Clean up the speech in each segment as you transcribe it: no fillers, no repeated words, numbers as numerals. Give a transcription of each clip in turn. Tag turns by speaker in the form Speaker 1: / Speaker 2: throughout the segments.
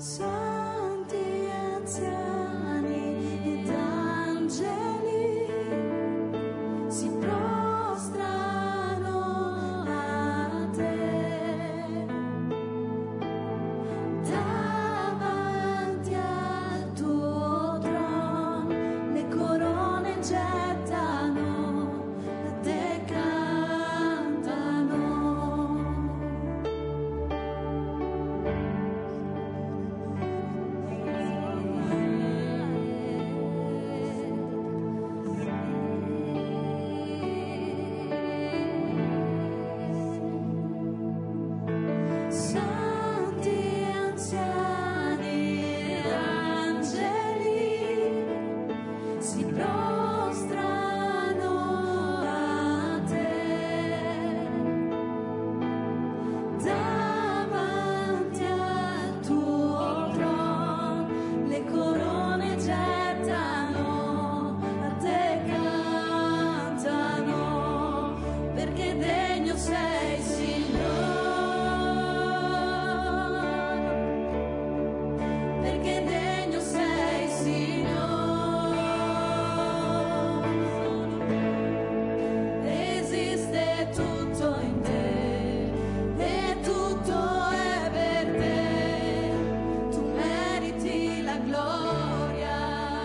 Speaker 1: Santi anziani ed angeli si prostrano a te, davanti al tuo trono le corone gettano, a te cantano. Santi anziani ed angeli si prostrano a te, davanti al tuo trono le corone gettano, a te cantano, perché degno sei, Signore, perché degno sei, Signore. Esiste tutto in te e tutto è per te, tu meriti la gloria.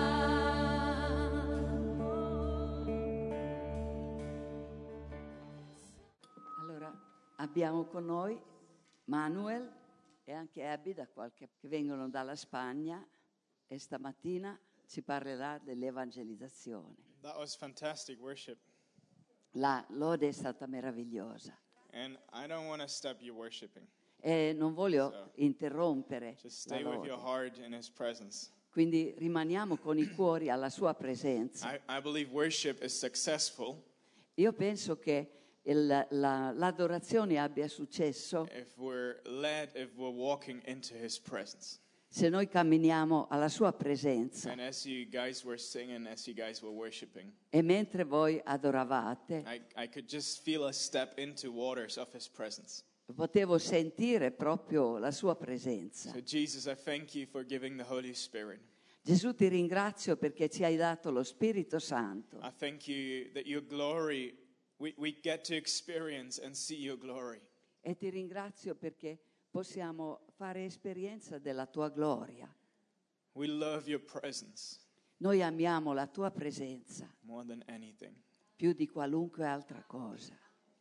Speaker 2: Allora, abbiamo con noi Manuel e anche Abby che vengono dalla Spagna e stamattina ci parlerà dell'evangelizzazione.
Speaker 3: That was fantastic worship.
Speaker 2: La lode è stata meravigliosa
Speaker 3: And I don't want to stop you worshiping.
Speaker 2: e non voglio
Speaker 3: So,
Speaker 2: interrompere
Speaker 3: Just
Speaker 2: la
Speaker 3: stay with your
Speaker 2: lode.
Speaker 3: heart in His presence.
Speaker 2: Quindi rimaniamo con i cuori alla sua presenza.
Speaker 3: I believe worship is successful
Speaker 2: Io penso che l'adorazione abbia successo
Speaker 3: if we're led, if we're walking into His presence.
Speaker 2: se noi camminiamo alla sua presenza.
Speaker 3: And as you guys were singing, as you guys were worshiping,
Speaker 2: E mentre voi adoravate,
Speaker 3: I could just feel a step into waters of His presence.
Speaker 2: potevo sentire proprio la sua presenza.
Speaker 3: So Jesus, I thank you for giving the Holy Spirit.
Speaker 2: Gesù, ti ringrazio perché ci hai dato lo Spirito Santo.
Speaker 3: I thank you that your glory, we get to experience and see your glory.
Speaker 2: E ti ringrazio perché possiamo fare esperienza della tua gloria.
Speaker 3: We love your presence
Speaker 2: Noi amiamo la tua presenza
Speaker 3: more than anything.
Speaker 2: più di qualunque altra cosa.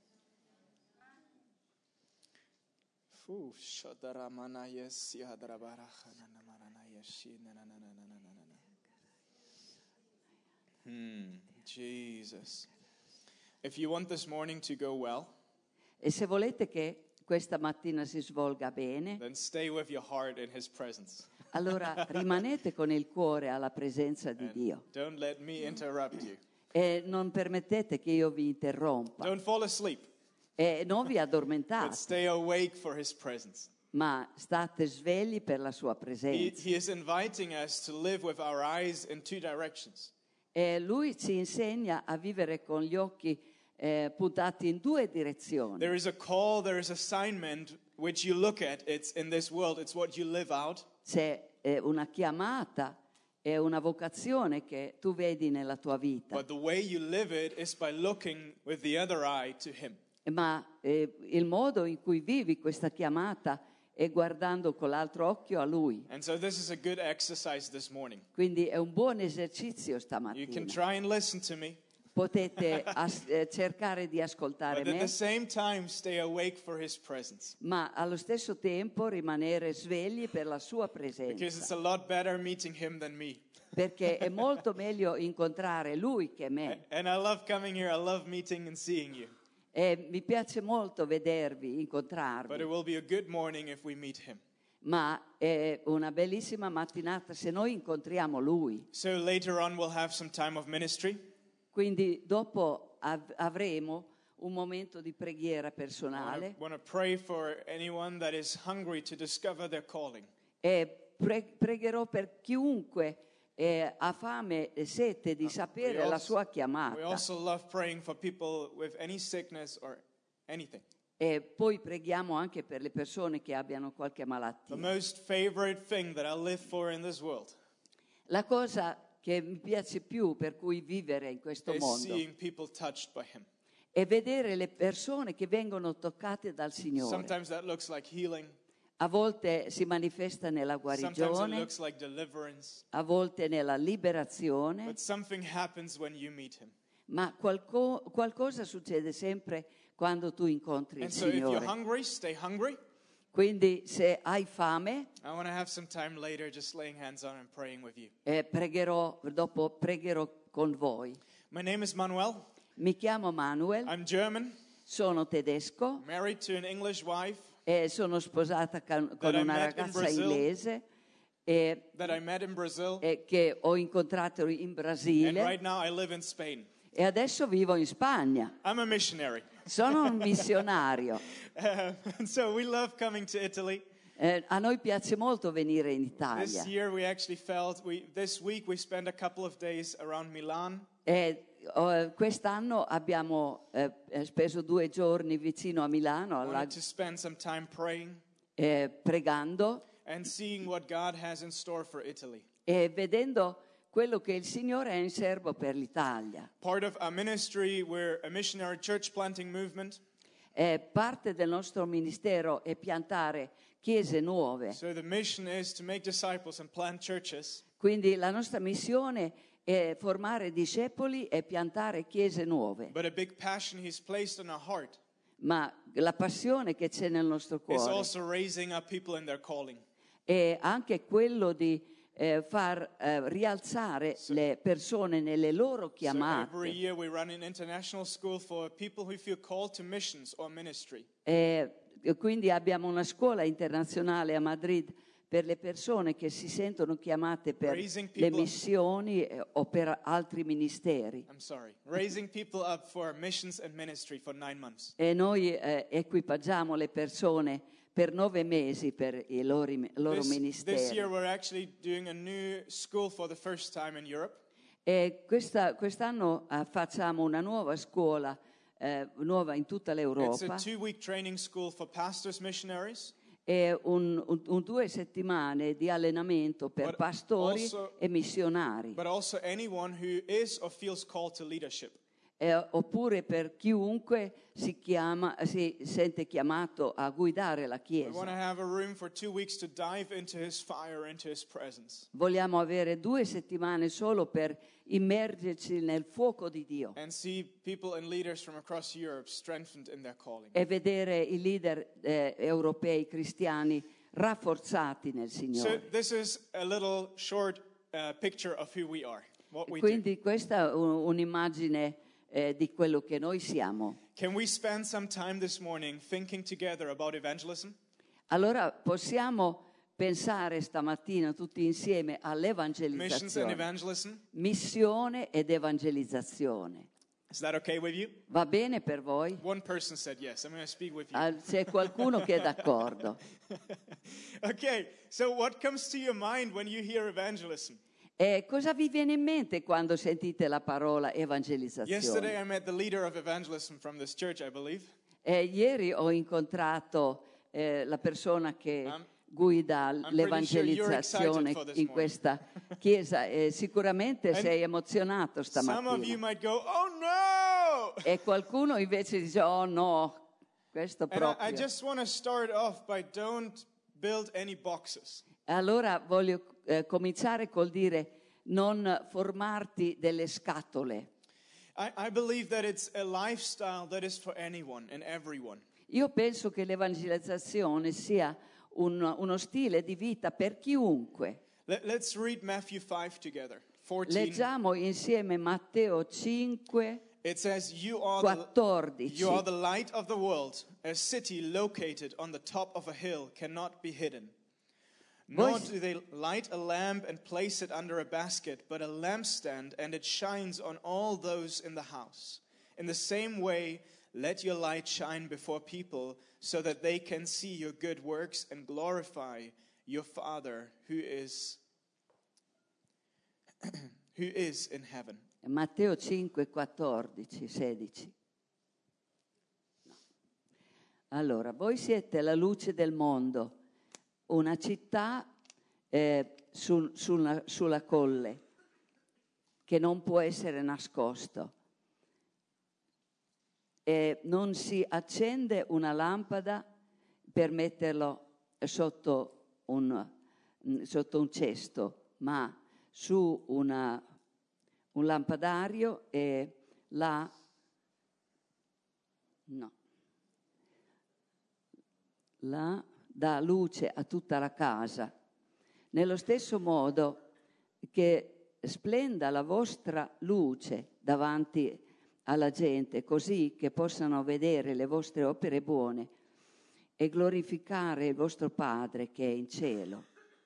Speaker 3: Jesus. If you want this morning to go well,
Speaker 2: E se volete che questa mattina si svolga bene,
Speaker 3: then stay with your heart in His presence.
Speaker 2: allora rimanete con il cuore alla presenza di Dio
Speaker 3: And don't let me interrupt you.
Speaker 2: e non permettete che io vi interrompa
Speaker 3: Don't fall asleep,
Speaker 2: e non vi
Speaker 3: but
Speaker 2: addormentate,
Speaker 3: stay awake for His presence.
Speaker 2: ma state svegli per la sua
Speaker 3: He
Speaker 2: presenza.
Speaker 3: is inviting us to live with our eyes in two directions.
Speaker 2: E lui ci insegna a vivere con gli occhi puntati in due direzioni.
Speaker 3: There is a call, there is assignment which you look at. It's in this world, it's what you live out.
Speaker 2: C'è una chiamata e una vocazione che tu vedi nella tua vita,
Speaker 3: But the way you live it is by looking with the other eye to Him.
Speaker 2: ma il modo in cui vivi questa chiamata è guardando con l'altro occhio a lui.
Speaker 3: And so this is a good exercise this morning.
Speaker 2: Quindi è un buon esercizio
Speaker 3: You can
Speaker 2: stamattina.
Speaker 3: try and listen to me,
Speaker 2: Potete cercare di ascoltare
Speaker 3: but at
Speaker 2: me,
Speaker 3: the same time stay awake for His presence.
Speaker 2: ma allo stesso tempo rimanere svegli per la sua
Speaker 3: Because it's
Speaker 2: presenza,
Speaker 3: a lot better meeting Him than me.
Speaker 2: perché è molto meglio incontrare lui che me.
Speaker 3: And I love coming here, I love meeting and seeing you.
Speaker 2: E mi piace molto vedervi,
Speaker 3: But it
Speaker 2: incontrarvi,
Speaker 3: will be a good morning if we meet Him.
Speaker 2: ma è una bellissima mattinata se noi incontriamo lui.
Speaker 3: So later on we'll have some time of ministry.
Speaker 2: Quindi dopo avremo un momento di preghiera
Speaker 3: I
Speaker 2: personale
Speaker 3: want to pray for anyone that is hungry to discover their calling.
Speaker 2: e pregherò per chiunque ha fame e sete di sapere la sua
Speaker 3: We
Speaker 2: chiamata.
Speaker 3: also love praying for people with any sickness or anything.
Speaker 2: E poi preghiamo anche per le persone che abbiano qualche
Speaker 3: The
Speaker 2: malattia.
Speaker 3: most favorite thing that I live for in this world
Speaker 2: La cosa che mi piace più per cui vivere in questo
Speaker 3: is
Speaker 2: mondo
Speaker 3: seeing people touched by Him.
Speaker 2: è vedere le persone che vengono toccate dal Signore.
Speaker 3: Sometimes that looks like healing.
Speaker 2: A volte si manifesta nella
Speaker 3: Sometimes it
Speaker 2: guarigione,
Speaker 3: looks like deliverance.
Speaker 2: a volte nella liberazione,
Speaker 3: But something happens when you meet Him.
Speaker 2: ma qualcosa succede sempre quando tu incontri
Speaker 3: And
Speaker 2: il
Speaker 3: so if you're
Speaker 2: Signore.
Speaker 3: hungry, stay hungry.
Speaker 2: Quindi se hai fame,
Speaker 3: I want to have some time later just laying hands on and praying with you.
Speaker 2: dopo pregherò con voi.
Speaker 3: My name is Manuel.
Speaker 2: Mi chiamo Manuel,
Speaker 3: I'm German,
Speaker 2: sono tedesco
Speaker 3: married to an English wife
Speaker 2: e sono sposata con
Speaker 3: That I
Speaker 2: una
Speaker 3: met in
Speaker 2: ragazza
Speaker 3: Brazil.
Speaker 2: inglese e
Speaker 3: that I met in Brazil.
Speaker 2: che ho incontrato in
Speaker 3: And
Speaker 2: Brasile
Speaker 3: right now I live in Spain.
Speaker 2: e adesso vivo in Spagna.
Speaker 3: I'm a missionary.
Speaker 2: Sono un missionario.
Speaker 3: And so we love coming to Italy.
Speaker 2: A noi piace molto venire in
Speaker 3: This
Speaker 2: Italia.
Speaker 3: year we actually this week we spent a couple of days around Milan.
Speaker 2: Quest'anno abbiamo speso 2 giorni vicino a Milano
Speaker 3: I wanted to spend some time praying
Speaker 2: pregando
Speaker 3: and seeing what God has in store for Italy.
Speaker 2: e vedendo quello che il Signore ha in serbo per l'Italia.
Speaker 3: Part of our ministry, we're a missionary church planting movement.
Speaker 2: Parte del nostro ministero è piantare chiese nuove.
Speaker 3: So the mission is to make disciples and plant churches.
Speaker 2: Quindi la nostra missione è formare discepoli e piantare chiese nuove.
Speaker 3: But a big passion He's placed in our heart
Speaker 2: Ma la passione che c'è nel nostro
Speaker 3: is
Speaker 2: cuore
Speaker 3: also raising up people in their calling.
Speaker 2: è anche quello di far rialzare le persone nelle loro
Speaker 3: So every
Speaker 2: chiamate.
Speaker 3: year we run an international school for people who feel called to missions or ministry.
Speaker 2: Quindi abbiamo una scuola internazionale a Madrid per le persone che si sentono chiamate per
Speaker 3: Raising
Speaker 2: le
Speaker 3: people-
Speaker 2: missioni o per altri ministeri.
Speaker 3: Raising people up for missions and ministry for 9 months.
Speaker 2: E noi equipaggiamo le persone per 9 mesi per i loro
Speaker 3: This
Speaker 2: ministeri.
Speaker 3: year we're actually doing a new school for the first time in Europe.
Speaker 2: E quest'anno facciamo una nuova scuola, nuova in tutta
Speaker 3: It's a
Speaker 2: l'Europa.
Speaker 3: 2-week training school for pastors, missionaries.
Speaker 2: È un 2 settimane di allenamento per
Speaker 3: But
Speaker 2: pastori
Speaker 3: also-
Speaker 2: e missionari,
Speaker 3: But also anyone who is or feels called to leadership.
Speaker 2: oppure per chiunque si sente chiamato a guidare la
Speaker 3: We want to
Speaker 2: Chiesa.
Speaker 3: have a room for 2 weeks to dive into His fire, into His presence,
Speaker 2: Vogliamo avere 2 settimane solo per immergerci nel fuoco di Dio
Speaker 3: and see people and leaders from across Europe strengthened in their calling.
Speaker 2: e vedere i leader europei cristiani rafforzati nel
Speaker 3: So
Speaker 2: Signore.
Speaker 3: this is a little short picture of who we are, what we do.
Speaker 2: Quindi questa è un'immagine di quello che noi siamo.
Speaker 3: Can we spend some time this morning thinking together about evangelism?
Speaker 2: Allora possiamo pensare stamattina tutti insieme
Speaker 3: Missions and
Speaker 2: all'evangelizzazione,
Speaker 3: evangelism?
Speaker 2: missione ed evangelizzazione.
Speaker 3: Is that okay with you?
Speaker 2: Va bene per voi?
Speaker 3: One person said yes. I'm going to speak with you.
Speaker 2: C'è qualcuno che è d'accordo.
Speaker 3: Okay, so what comes to your mind when you hear evangelism?
Speaker 2: E cosa vi viene in mente quando sentite la parola
Speaker 3: Yesterday
Speaker 2: evangelizzazione?
Speaker 3: I met the leader of evangelism from this church, I believe.
Speaker 2: Ieri ho incontrato la persona che
Speaker 3: I'm
Speaker 2: guida
Speaker 3: pretty sure you're
Speaker 2: l'evangelizzazione
Speaker 3: excited for this
Speaker 2: in
Speaker 3: morning.
Speaker 2: questa chiesa e sicuramente
Speaker 3: And
Speaker 2: sei emozionato
Speaker 3: Some of you
Speaker 2: stamattina.
Speaker 3: might go, "Oh no!"
Speaker 2: E qualcuno invece dice, oh no, questo
Speaker 3: And I
Speaker 2: proprio.
Speaker 3: just want to start off by don't build any boxes.
Speaker 2: Allora voglio cominciare col dire non formarti delle scatole.
Speaker 3: I believe that it's a lifestyle that is for anyone and everyone.
Speaker 2: Io penso che l'evangelizzazione sia uno stile di vita per chiunque.
Speaker 3: Let's read Matthew 5 together. 14.
Speaker 2: Leggiamo insieme Matteo 5,
Speaker 3: It says, you are the light of the world. A city located on the top of a hill cannot be hidden. Nor do they light a lamp and place it under a basket, but a lampstand, and it shines on all those in the house. In the same way, let your light shine before people, so that they can see your good works and glorify your Father who is in heaven.
Speaker 2: Matteo 5, 14, 16. Allora, voi siete la luce del mondo, una città sulla colle che non può essere nascosto. Non si accende una lampada per metterlo sotto un cesto, ma su un lampadario e dà luce a tutta la casa. Nello stesso modo che splenda la vostra luce davanti alla gente, così che possano vedere le vostre opere buone e glorificare il vostro Padre che è in cielo.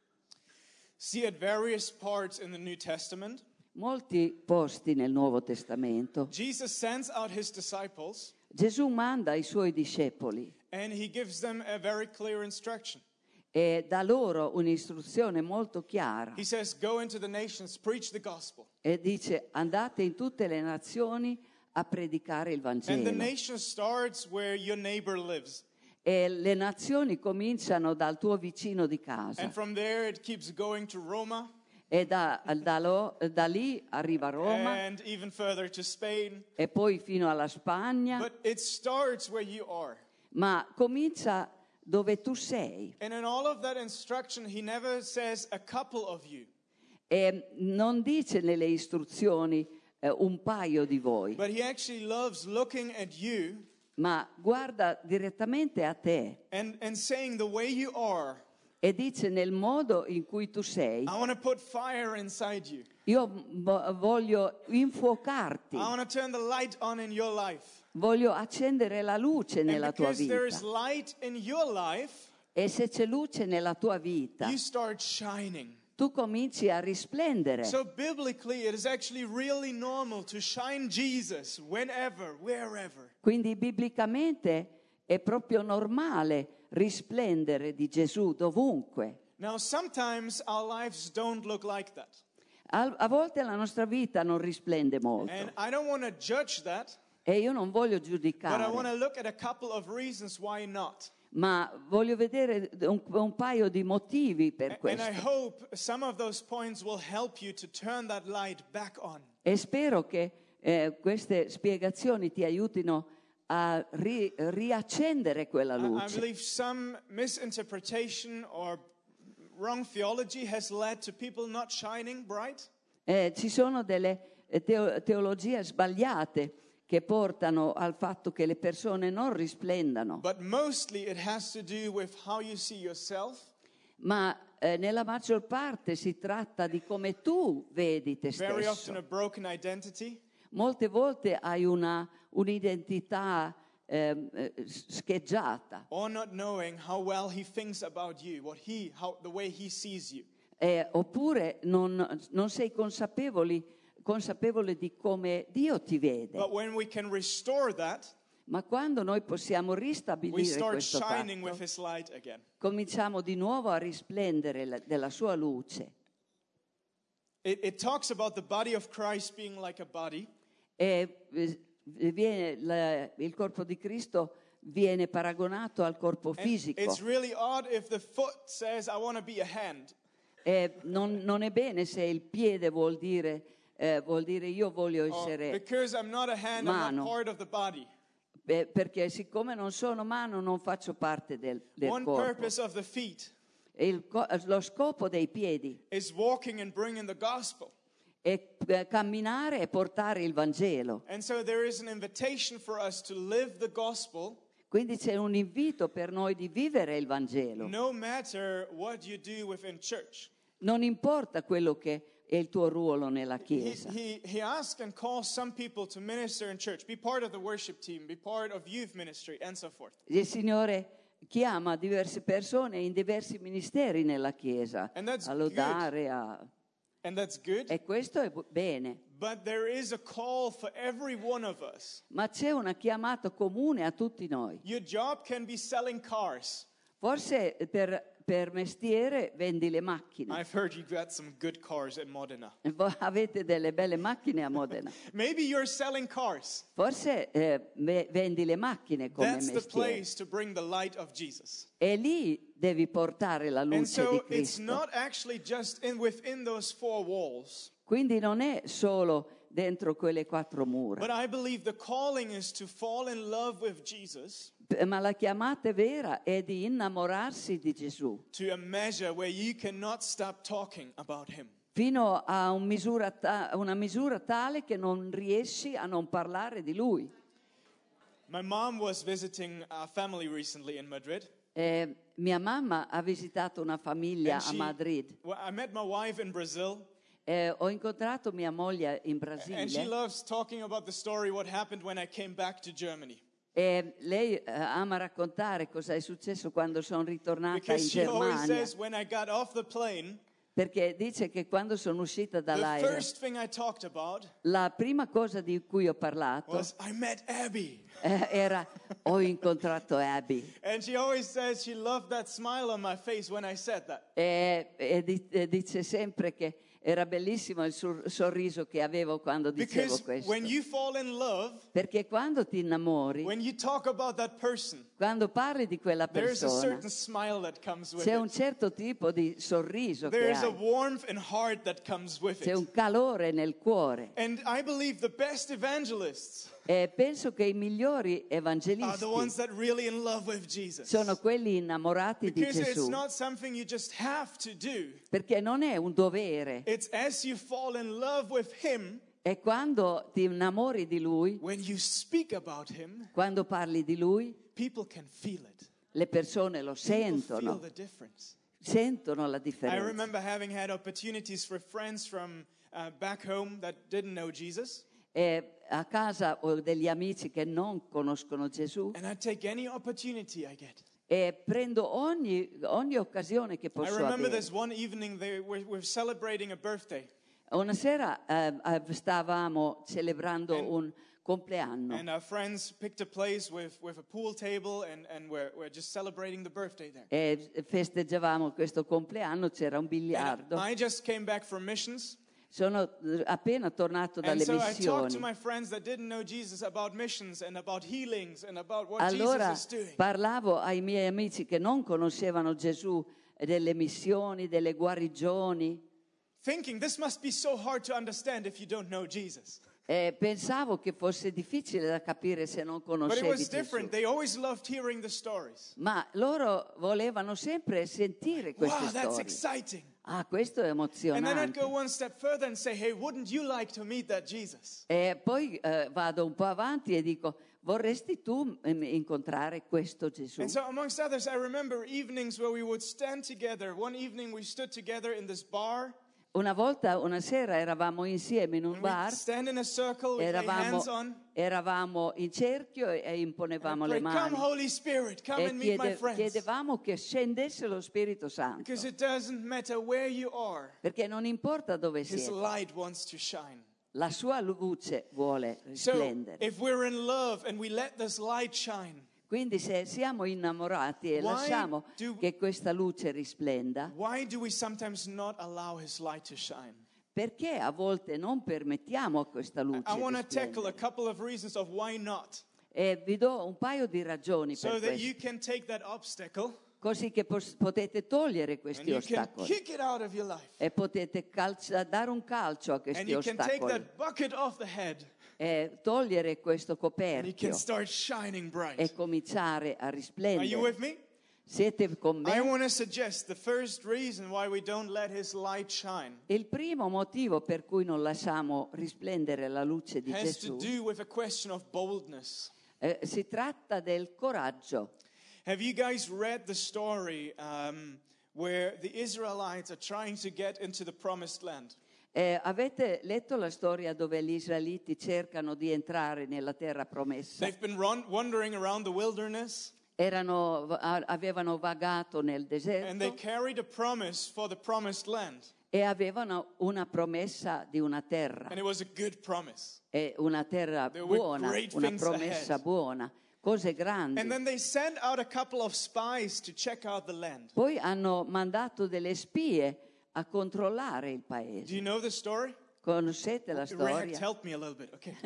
Speaker 3: See, at various parts in the New Testament,
Speaker 2: molti posti nel Nuovo Testamento,
Speaker 3: Jesus sends out his disciples,
Speaker 2: Gesù manda i suoi discepoli
Speaker 3: and he gives them a very clear instruction.
Speaker 2: E dà loro un'istruzione molto chiara.
Speaker 3: He says, go into the nations, preach the gospel.
Speaker 2: E dice, andate in tutte le nazioni a predicare il Vangelo.
Speaker 3: And the nation starts where your neighbor lives.
Speaker 2: E le nazioni cominciano dal tuo vicino di casa.
Speaker 3: And from there it keeps going to Roma.
Speaker 2: E da lì arriva a Roma.
Speaker 3: And even further to Spain.
Speaker 2: E poi fino alla Spagna.
Speaker 3: But it starts where you are.
Speaker 2: Ma comincia dove tu sei.
Speaker 3: And in all of that instruction he never says a couple of you.
Speaker 2: E non dice nelle istruzioni un paio di voi.
Speaker 3: But he actually loves looking at you.
Speaker 2: Ma guarda direttamente a te.
Speaker 3: And saying the way you are.
Speaker 2: E dice nel modo in cui tu sei.
Speaker 3: I want to put fire inside you.
Speaker 2: Io voglio infuocarti.
Speaker 3: I want to turn the light on in your life.
Speaker 2: Voglio accendere la luce nella tua vita.
Speaker 3: There is light in your life,
Speaker 2: e se c'è luce nella tua vita,
Speaker 3: you start shining.
Speaker 2: Tu cominci a risplendere.
Speaker 3: So biblically it is actually really normal to shine Jesus whenever, wherever.
Speaker 2: Quindi biblicamente è proprio normale risplendere di Gesù dovunque.
Speaker 3: Now sometimes our lives don't look like that.
Speaker 2: A volte la nostra vita non risplende molto.
Speaker 3: And I don't want to judge that.
Speaker 2: E io non voglio
Speaker 3: But
Speaker 2: giudicare.
Speaker 3: I want to look at a couple of reasons why not.
Speaker 2: Ma voglio vedere un paio di motivi per questo.
Speaker 3: And I hope some of those points will help you to turn that light back on.
Speaker 2: E spero che queste spiegazioni ti aiutino a riaccendere quella
Speaker 3: I
Speaker 2: luce.
Speaker 3: believe some misinterpretation or wrong theology has led to people not shining bright.
Speaker 2: Ci sono delle teologie sbagliate che portano al fatto che le persone non risplendano.
Speaker 3: But mostly it has to do with how you see yourself.
Speaker 2: Ma nella maggior parte si tratta di come tu vedi te
Speaker 3: Very often
Speaker 2: stesso.
Speaker 3: a broken identity.
Speaker 2: Molte volte hai un'identità scheggiata.
Speaker 3: Or not knowing how well he thinks about you, the way he sees you.
Speaker 2: Oppure non sei consapevole di come Dio ti vede.
Speaker 3: But when we can restore that,
Speaker 2: Ma quando noi possiamo
Speaker 3: we
Speaker 2: ristabilire
Speaker 3: start
Speaker 2: questo
Speaker 3: shining with
Speaker 2: fatto,
Speaker 3: his light again.
Speaker 2: cominciamo di nuovo a risplendere della sua luce.
Speaker 3: It talks about the body of Christ being like a body.
Speaker 2: E il corpo di Cristo viene paragonato al corpo
Speaker 3: And
Speaker 2: fisico.
Speaker 3: it's really odd if the foot says, I want to be a hand.
Speaker 2: Non è bene se il piede vuol dire io voglio essere
Speaker 3: Because I'm not a hand, I'm
Speaker 2: mano.
Speaker 3: not part of the body.
Speaker 2: Perché siccome non sono mano non faccio parte del
Speaker 3: One
Speaker 2: corpo.
Speaker 3: purpose of the feet
Speaker 2: E lo scopo dei piedi
Speaker 3: is walking and bringing the gospel.
Speaker 2: è camminare e portare il Vangelo.
Speaker 3: And so there is an invitation for us to live the gospel
Speaker 2: Quindi c'è un invito per noi di vivere il Vangelo.
Speaker 3: no matter what you do within church.
Speaker 2: Non importa quello che è il tuo ruolo nella Chiesa.
Speaker 3: He asks and calls some people to minister in church, be part of the worship team, be part of youth ministry, and so forth.
Speaker 2: Il Signore chiama diverse persone in diversi ministeri nella Chiesa,
Speaker 3: And that's
Speaker 2: a lodare,
Speaker 3: And that's good.
Speaker 2: e questo è bene.
Speaker 3: But there is a call for every one of us.
Speaker 2: Ma c'è una chiamata comune a tutti noi.
Speaker 3: Your job can be selling cars.
Speaker 2: Forse per mestiere vendi le macchine.
Speaker 3: I've heard you got some good cars in Modena.
Speaker 2: Avete delle belle macchine a Modena.
Speaker 3: Maybe you're selling cars.
Speaker 2: Forse vendi le macchine come
Speaker 3: That's the
Speaker 2: mestiere.
Speaker 3: place to bring the light of Jesus.
Speaker 2: E lì devi portare la
Speaker 3: And
Speaker 2: luce di
Speaker 3: so it's
Speaker 2: Cristo.
Speaker 3: not actually just within those four walls.
Speaker 2: Quindi non è solo dentro quelle 4 mura.
Speaker 3: But I believe the calling is to fall in love with Jesus
Speaker 2: Ma la chiamata vera è di innamorarsi di Gesù
Speaker 3: to a measure where you cannot stop talking about him.
Speaker 2: fino a una misura tale che non riesci a non parlare di Lui.
Speaker 3: My mom was visiting a family recently in Madrid.
Speaker 2: Mia mamma ha visitato una famiglia
Speaker 3: And
Speaker 2: a Madrid.
Speaker 3: Well, I met my wife in Brazil,
Speaker 2: Ho incontrato mia moglie in
Speaker 3: and she
Speaker 2: Brasile
Speaker 3: loves talking about the story what happened when I came back to Germany.
Speaker 2: e lei ama raccontare cosa è successo quando sono ritornata in
Speaker 3: Because she always
Speaker 2: Germania,
Speaker 3: says when I got off the plane,
Speaker 2: perché dice che quando sono uscita
Speaker 3: the
Speaker 2: dall'aereo,
Speaker 3: first thing I talked about
Speaker 2: la prima cosa di cui ho parlato
Speaker 3: was I met Abby.
Speaker 2: era ho incontrato Abby.
Speaker 3: And she always says she loved that smile on my face when I said that.
Speaker 2: Dice sempre che era bellissimo il sorriso che avevo quando dicevo
Speaker 3: Because
Speaker 2: questo.
Speaker 3: when you fall in love,
Speaker 2: Perché quando ti innamori,
Speaker 3: when you talk about that person,
Speaker 2: quando parli di quella
Speaker 3: there's a
Speaker 2: persona,
Speaker 3: certain smile that comes with
Speaker 2: c'è un
Speaker 3: it.
Speaker 2: certo tipo di sorriso che
Speaker 3: There's a
Speaker 2: hai,
Speaker 3: warmth and heart that comes with
Speaker 2: c'è
Speaker 3: it.
Speaker 2: un calore nel cuore.
Speaker 3: And I believe the best evangelists
Speaker 2: E penso che i migliori
Speaker 3: are the
Speaker 2: evangelisti
Speaker 3: ones that really in love with Jesus.
Speaker 2: sono quelli innamorati di
Speaker 3: Because it's
Speaker 2: Gesù,
Speaker 3: not something you just have to do.
Speaker 2: perché non è un dovere,
Speaker 3: It's as you fall in love with him,
Speaker 2: è quando ti innamori di Lui,
Speaker 3: when you speak about him,
Speaker 2: quando parli di Lui,
Speaker 3: people can feel it.
Speaker 2: le persone lo
Speaker 3: People feel
Speaker 2: sentono,
Speaker 3: the difference.
Speaker 2: sentono la
Speaker 3: I
Speaker 2: differenza.
Speaker 3: remember having had opportunities for friends from back home that didn't know Jesus.
Speaker 2: E a casa ho degli amici che non conoscono Gesù
Speaker 3: And I take any opportunity I get.
Speaker 2: e prendo ogni occasione che
Speaker 3: I
Speaker 2: posso
Speaker 3: remember
Speaker 2: avere.
Speaker 3: this one evening we're celebrating a birthday.
Speaker 2: Una sera stavamo celebrando un compleanno
Speaker 3: And our friends picked a place with a pool table and we're just celebrating the birthday there.
Speaker 2: e festeggiavamo questo compleanno, c'era un
Speaker 3: And
Speaker 2: biliardo.
Speaker 3: I just came back from missions.
Speaker 2: Sono appena tornato
Speaker 3: And
Speaker 2: dalle
Speaker 3: so I talked to
Speaker 2: missioni.
Speaker 3: my friends that didn't know Jesus about missions and about healings and about what
Speaker 2: Allora
Speaker 3: Jesus is doing.
Speaker 2: parlavo ai miei amici che non conoscevano Gesù delle missioni, delle guarigioni.
Speaker 3: Thinking this must be so hard to understand if you don't know Jesus.
Speaker 2: Pensavo che fosse difficile da capire se non
Speaker 3: But it
Speaker 2: conoscevi
Speaker 3: was
Speaker 2: Gesù.
Speaker 3: different. They always loved hearing the stories.
Speaker 2: Ma loro volevano sempre sentire queste
Speaker 3: Wow, that's
Speaker 2: storie.
Speaker 3: exciting.
Speaker 2: Ah, questo è
Speaker 3: And then I'd
Speaker 2: emozionante.
Speaker 3: go one step further and say, hey, wouldn't you like to meet that Jesus?
Speaker 2: E poi vado un po' avanti e dico, vorresti tu incontrare questo Gesù?
Speaker 3: And so amongst others, I remember evenings where we would stand together. One evening we stood together in this bar.
Speaker 2: Una volta, una sera, eravamo insieme in un
Speaker 3: And we'd
Speaker 2: bar,
Speaker 3: stand in a circle, we'd lay hands on.
Speaker 2: eravamo in cerchio e imponevamo
Speaker 3: And
Speaker 2: le
Speaker 3: pray, come
Speaker 2: mani
Speaker 3: Holy Spirit, come
Speaker 2: e
Speaker 3: and meet my friends.
Speaker 2: chiedevamo che scendesse lo Spirito Santo,
Speaker 3: Because it doesn't matter where you are,
Speaker 2: perché non importa dove
Speaker 3: His
Speaker 2: siete,
Speaker 3: light wants to shine.
Speaker 2: la sua luce vuole
Speaker 3: So
Speaker 2: risplendere.
Speaker 3: if we're in love and we let this light shine,
Speaker 2: Quindi se siamo innamorati e
Speaker 3: Why
Speaker 2: lasciamo
Speaker 3: do-
Speaker 2: che questa luce risplenda,
Speaker 3: why do we sometimes not allow His light to shine?
Speaker 2: perché a volte non permettiamo a questa luce
Speaker 3: I want to tackle
Speaker 2: risplendere?
Speaker 3: a couple of reasons of why not.
Speaker 2: E vi do un paio di ragioni
Speaker 3: So
Speaker 2: per
Speaker 3: that you
Speaker 2: questo,
Speaker 3: can take that obstacle
Speaker 2: così che potete togliere
Speaker 3: and
Speaker 2: questi
Speaker 3: you can
Speaker 2: ostacoli
Speaker 3: kick it out of your life.
Speaker 2: e potete dare un calcio a
Speaker 3: And
Speaker 2: questi
Speaker 3: you can take
Speaker 2: ostacoli
Speaker 3: that bucket off the head
Speaker 2: e togliere questo
Speaker 3: and you
Speaker 2: coperchio
Speaker 3: can start shining
Speaker 2: e
Speaker 3: bright.
Speaker 2: cominciare a
Speaker 3: Are you
Speaker 2: risplendere.
Speaker 3: with me?
Speaker 2: Siete con
Speaker 3: I
Speaker 2: me?
Speaker 3: want to suggest the first reason why we don't let His light shine
Speaker 2: Il primo motivo per cui non lasciamo risplendere la luce di
Speaker 3: has to
Speaker 2: Gesù
Speaker 3: do with a question of boldness.
Speaker 2: si tratta del coraggio.
Speaker 3: Have you guys read the story where the Israelites are trying to get into the promised land?
Speaker 2: Avete letto la storia dove gli israeliti cercano di entrare nella terra promessa?
Speaker 3: They've been wandering around the wilderness
Speaker 2: Avevano vagato nel
Speaker 3: and they
Speaker 2: deserto
Speaker 3: carried a promise for the promised land.
Speaker 2: e avevano una promessa di una terra,
Speaker 3: And it was a good promise.
Speaker 2: una terra
Speaker 3: There were
Speaker 2: buona,
Speaker 3: great
Speaker 2: una
Speaker 3: things
Speaker 2: promessa
Speaker 3: ahead.
Speaker 2: buona, cose grandi.
Speaker 3: And then they sent out a couple of spies to check out the land.
Speaker 2: Poi hanno mandato delle spie a controllare il
Speaker 3: Do
Speaker 2: paese.
Speaker 3: you know the story?
Speaker 2: Conoscete la
Speaker 3: React,
Speaker 2: storia?
Speaker 3: help me a little bit. Okay.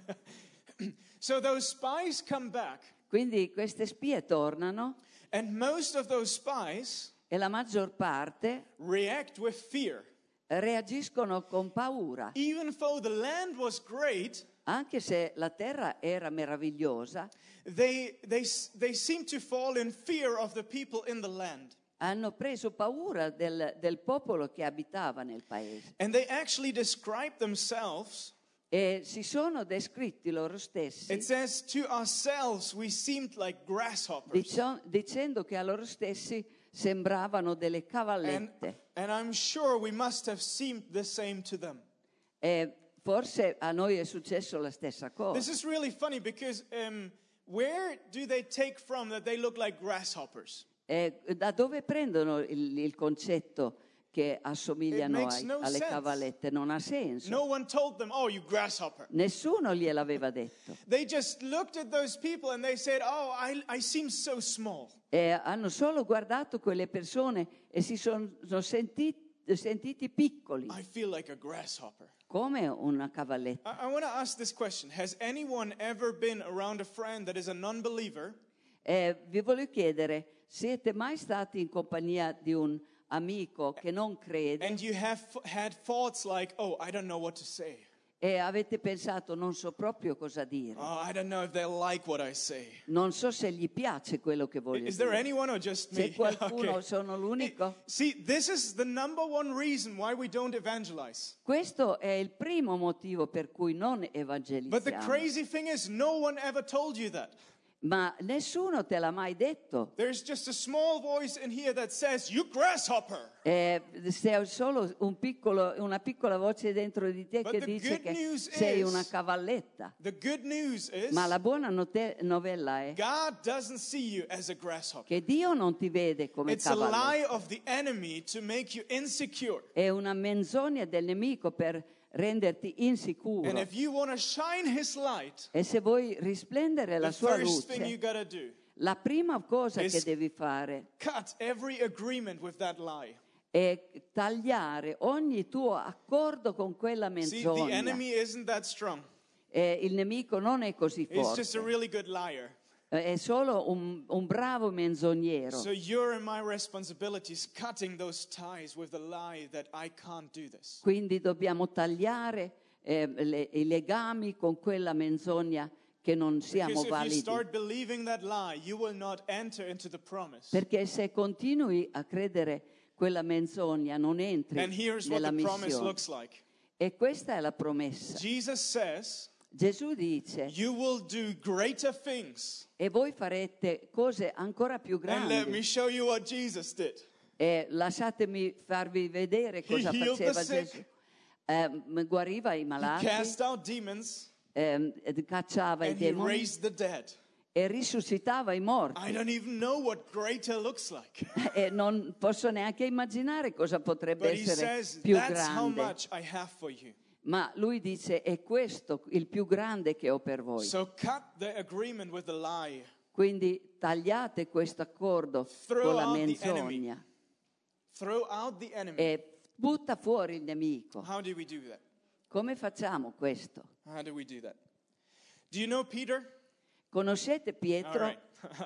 Speaker 3: So those spies come back,
Speaker 2: Quindi queste spie tornano
Speaker 3: and most of those spies
Speaker 2: e la maggior parte
Speaker 3: react with fear.
Speaker 2: reagiscono con paura.
Speaker 3: Even though the land was great,
Speaker 2: Anche se la terra era meravigliosa,
Speaker 3: they seem to fall in fear of the people in the land.
Speaker 2: hanno preso paura del popolo che abitava nel paese.
Speaker 3: And they actually describe themselves.
Speaker 2: E si sono descritti loro stessi
Speaker 3: It says, to ourselves we seemed like grasshoppers.
Speaker 2: dicendo che a loro stessi sembravano delle cavallette.
Speaker 3: And I'm sure we must have seemed the same to them.
Speaker 2: E forse a noi è successo la stessa cosa.
Speaker 3: This is really funny because where do they take from that they look like grasshoppers?
Speaker 2: Da dove prendono il concetto che assomigliano
Speaker 3: It makes no
Speaker 2: alle
Speaker 3: sense.
Speaker 2: cavallette? Non ha senso.
Speaker 3: No one told them, oh, you grasshopper.
Speaker 2: Nessuno gliel'aveva detto.
Speaker 3: They just looked at those people and they said, oh, I seem so small.
Speaker 2: E hanno solo guardato quelle persone e si sono sentiti piccoli,
Speaker 3: I feel like a grasshopper.
Speaker 2: come una cavalletta.
Speaker 3: I want to ask this question. Has anyone ever been around a friend that is a non-believer?
Speaker 2: Vi voglio chiedere, siete mai stati in compagnia di un amico che non crede
Speaker 3: And you have had thoughts like, oh, I don't know what to say.
Speaker 2: e avete pensato non so proprio cosa dire,
Speaker 3: Oh, I don't know if they'll like what I say.
Speaker 2: non so se gli piace quello che voglio
Speaker 3: Is there
Speaker 2: dire.
Speaker 3: anyone or just me?
Speaker 2: C'è qualcuno,
Speaker 3: Okay.
Speaker 2: sono l'unico?
Speaker 3: See, this is the number one reason why we don't evangelize.
Speaker 2: Questo è il primo motivo per cui non
Speaker 3: But the
Speaker 2: evangelizziamo.
Speaker 3: crazy thing is, no one ever told you that.
Speaker 2: Ma nessuno te l'ha mai detto.
Speaker 3: There's just a small voice in here that says, you grasshopper.
Speaker 2: Sei solo una piccola voce dentro di te
Speaker 3: But
Speaker 2: che
Speaker 3: the
Speaker 2: dice
Speaker 3: good
Speaker 2: che
Speaker 3: news
Speaker 2: sei
Speaker 3: is-
Speaker 2: una cavalletta.
Speaker 3: The good news is,
Speaker 2: Ma la buona novella è
Speaker 3: God doesn't see you as a grasshopper.
Speaker 2: che Dio non ti vede come
Speaker 3: It's a
Speaker 2: cavalletta.
Speaker 3: lie of the enemy to make you insecure.
Speaker 2: È una menzogna del nemico per renderti insicuro.
Speaker 3: And if you want to shine his light,
Speaker 2: E se vuoi risplendere la
Speaker 3: the
Speaker 2: sua
Speaker 3: first thing you
Speaker 2: luce,
Speaker 3: got to do
Speaker 2: la prima cosa
Speaker 3: is-
Speaker 2: che devi fare
Speaker 3: cut every agreement with that lie.
Speaker 2: è tagliare ogni tuo accordo con quella
Speaker 3: See, the
Speaker 2: menzogna.
Speaker 3: enemy isn't that strong.
Speaker 2: Il nemico non è così
Speaker 3: He's just a
Speaker 2: forte,
Speaker 3: really good liar.
Speaker 2: è solo un bravo menzognero.
Speaker 3: So your and my responsibility is cutting those ties with the lie that I can't do this.
Speaker 2: Quindi dobbiamo tagliare i legami con quella menzogna che non siamo
Speaker 3: Because if you
Speaker 2: validi.
Speaker 3: start believing that lie, you will not enter into the promise.
Speaker 2: Perché se continui a credere quella menzogna non entri
Speaker 3: And here's what
Speaker 2: nella
Speaker 3: the promise
Speaker 2: missione.
Speaker 3: looks like.
Speaker 2: E questa è la promessa.
Speaker 3: Jesus says,
Speaker 2: Gesù dice,
Speaker 3: you will do greater things.
Speaker 2: e voi farete cose ancora più
Speaker 3: And let me
Speaker 2: grandi.
Speaker 3: show you what Jesus did.
Speaker 2: E lasciatemi farvi vedere cosa
Speaker 3: healed the
Speaker 2: faceva
Speaker 3: sick.
Speaker 2: Gesù. Guariva i
Speaker 3: He
Speaker 2: malati,
Speaker 3: cast out demons
Speaker 2: cacciava i
Speaker 3: and he
Speaker 2: demoni
Speaker 3: raised the dead.
Speaker 2: e risuscitava i morti.
Speaker 3: I don't even know what greater looks like.
Speaker 2: E non posso neanche immaginare cosa potrebbe
Speaker 3: But he
Speaker 2: essere
Speaker 3: says,
Speaker 2: più
Speaker 3: that's how
Speaker 2: grande.
Speaker 3: much I have for you.
Speaker 2: Ma lui dice, è questo il più grande che ho per voi.
Speaker 3: So cut the agreement with the lie.
Speaker 2: Quindi tagliate questo accordo
Speaker 3: Throw
Speaker 2: con la
Speaker 3: out the
Speaker 2: menzogna
Speaker 3: Throw out the enemy.
Speaker 2: e butta fuori il nemico.
Speaker 3: How do we do that?
Speaker 2: Come facciamo questo?
Speaker 3: How do we do that? Do you know Peter?
Speaker 2: Conoscete
Speaker 3: All
Speaker 2: Pietro?
Speaker 3: right.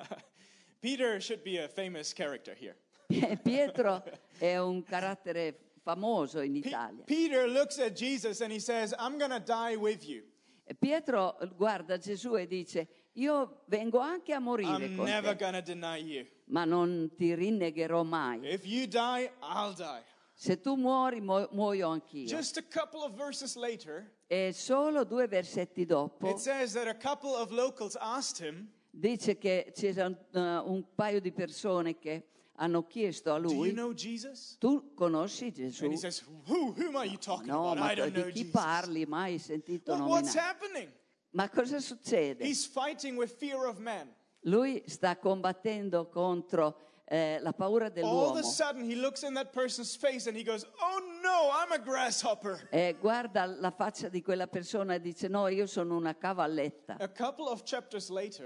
Speaker 3: Peter should be a famous character here.
Speaker 2: Pietro è un carattere famoso in Italia.
Speaker 3: Peter looks at Jesus and he says, I'm going to die with you.
Speaker 2: Pietro guarda Gesù e dice, io vengo anche a morire
Speaker 3: I'm
Speaker 2: con
Speaker 3: never
Speaker 2: te,
Speaker 3: going to deny you.
Speaker 2: ma non ti rinnegherò mai.
Speaker 3: If you die, I'll die.
Speaker 2: Se tu muori, muoio anch'io.
Speaker 3: Just a couple of verses later,
Speaker 2: E solo 2 versetti dopo
Speaker 3: it says that a couple of locals asked him,
Speaker 2: dice che c'era un paio di persone che hanno chiesto a
Speaker 3: do you
Speaker 2: lui,
Speaker 3: know Jesus?
Speaker 2: tu conosci Gesù?
Speaker 3: And he says, whom are you talking
Speaker 2: No,
Speaker 3: about?
Speaker 2: ma
Speaker 3: I don't
Speaker 2: di
Speaker 3: know
Speaker 2: chi
Speaker 3: Jesus.
Speaker 2: parli? Mai sentito
Speaker 3: Well, what's
Speaker 2: nominare.
Speaker 3: happening?
Speaker 2: Ma cosa succede?
Speaker 3: He's fighting with fear of man.
Speaker 2: Lui sta combattendo contro la paura
Speaker 3: All of
Speaker 2: dell'uomo.
Speaker 3: a sudden, he looks in that person's face and he goes, oh no, I'm a grasshopper.
Speaker 2: Guarda la faccia di quella persona e dice no, io sono una cavalletta.
Speaker 3: A couple of chapters later,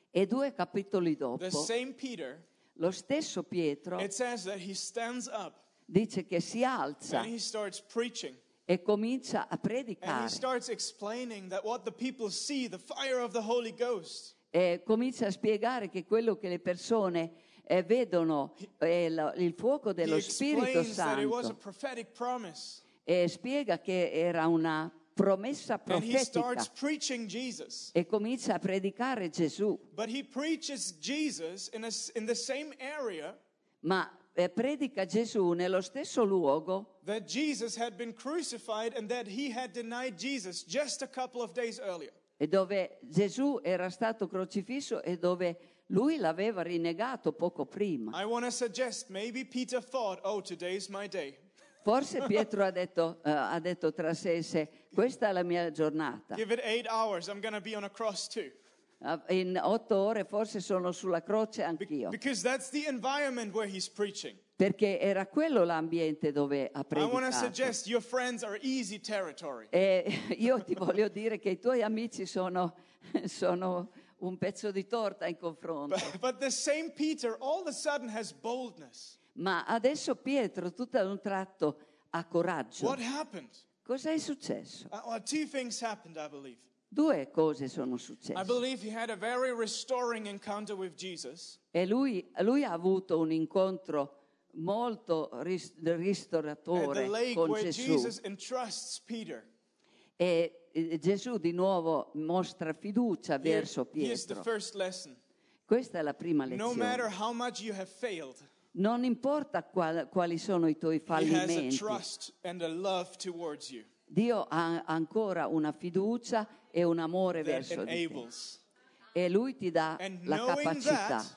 Speaker 2: E 2 capitoli
Speaker 3: the
Speaker 2: dopo,
Speaker 3: same Peter,
Speaker 2: lo stesso Pietro
Speaker 3: it says that he stands up
Speaker 2: dice che si alza
Speaker 3: and he starts preaching.
Speaker 2: e comincia a
Speaker 3: And he
Speaker 2: predicare.
Speaker 3: starts explaining that what the people see, the fire of the Holy Ghost,
Speaker 2: E comincia a spiegare che quello che le persone vedono è il fuoco
Speaker 3: he
Speaker 2: dello Spirito
Speaker 3: explains that it was a
Speaker 2: Santo.
Speaker 3: prophetic promise.
Speaker 2: E spiega che era una promessa
Speaker 3: And he starts
Speaker 2: profetica
Speaker 3: preaching Jesus.
Speaker 2: e comincia a predicare Gesù.
Speaker 3: But he preaches Jesus in the same area
Speaker 2: Ma predica Gesù nello stesso luogo
Speaker 3: that Jesus had been crucified and that he had denied Jesus just a couple of days earlier.
Speaker 2: e dove Gesù era stato crocifisso e dove lui l'aveva rinnegato poco prima.
Speaker 3: I want to suggest maybe Peter thought, oh, today's my day.
Speaker 2: Forse Pietro ha detto tra sé e sé, questa è la mia giornata.
Speaker 3: Give it 8 hours, I'm going to be on a cross too.
Speaker 2: In 8 ore forse sono sulla croce anch'io.
Speaker 3: Because that's the environment where he's preaching.
Speaker 2: Perché era quello l'ambiente dove ha
Speaker 3: I want to
Speaker 2: predicato.
Speaker 3: suggest your friends are easy territory.
Speaker 2: E io ti voglio dire che i tuoi amici sono un pezzo di torta in confronto.
Speaker 3: But the same Peter all of a sudden has boldness.
Speaker 2: Ma adesso Pietro tutto ad un tratto ha coraggio.
Speaker 3: What happened?
Speaker 2: Cosa è successo?
Speaker 3: Well, 2 things happened, I believe.
Speaker 2: 2 cose sono
Speaker 3: I
Speaker 2: successe.
Speaker 3: believe he had a very restoring encounter with Jesus.
Speaker 2: E lui ha avuto un incontro molto
Speaker 3: At the
Speaker 2: ristoratore
Speaker 3: lake
Speaker 2: con
Speaker 3: where
Speaker 2: Gesù.
Speaker 3: Jesus entrusts Peter.
Speaker 2: E Gesù di nuovo mostra fiducia verso
Speaker 3: Here's the
Speaker 2: Pietro.
Speaker 3: first lesson.
Speaker 2: Questa è la prima
Speaker 3: No matter
Speaker 2: lezione.
Speaker 3: how much you have failed,
Speaker 2: Non importa quali sono i tuoi
Speaker 3: he has a
Speaker 2: fallimenti,
Speaker 3: trust and a love towards you
Speaker 2: Dio ha ancora una fiducia e un amore
Speaker 3: that
Speaker 2: verso di te.
Speaker 3: enables.
Speaker 2: E Lui ti dà
Speaker 3: And
Speaker 2: la
Speaker 3: knowing
Speaker 2: capacità.
Speaker 3: that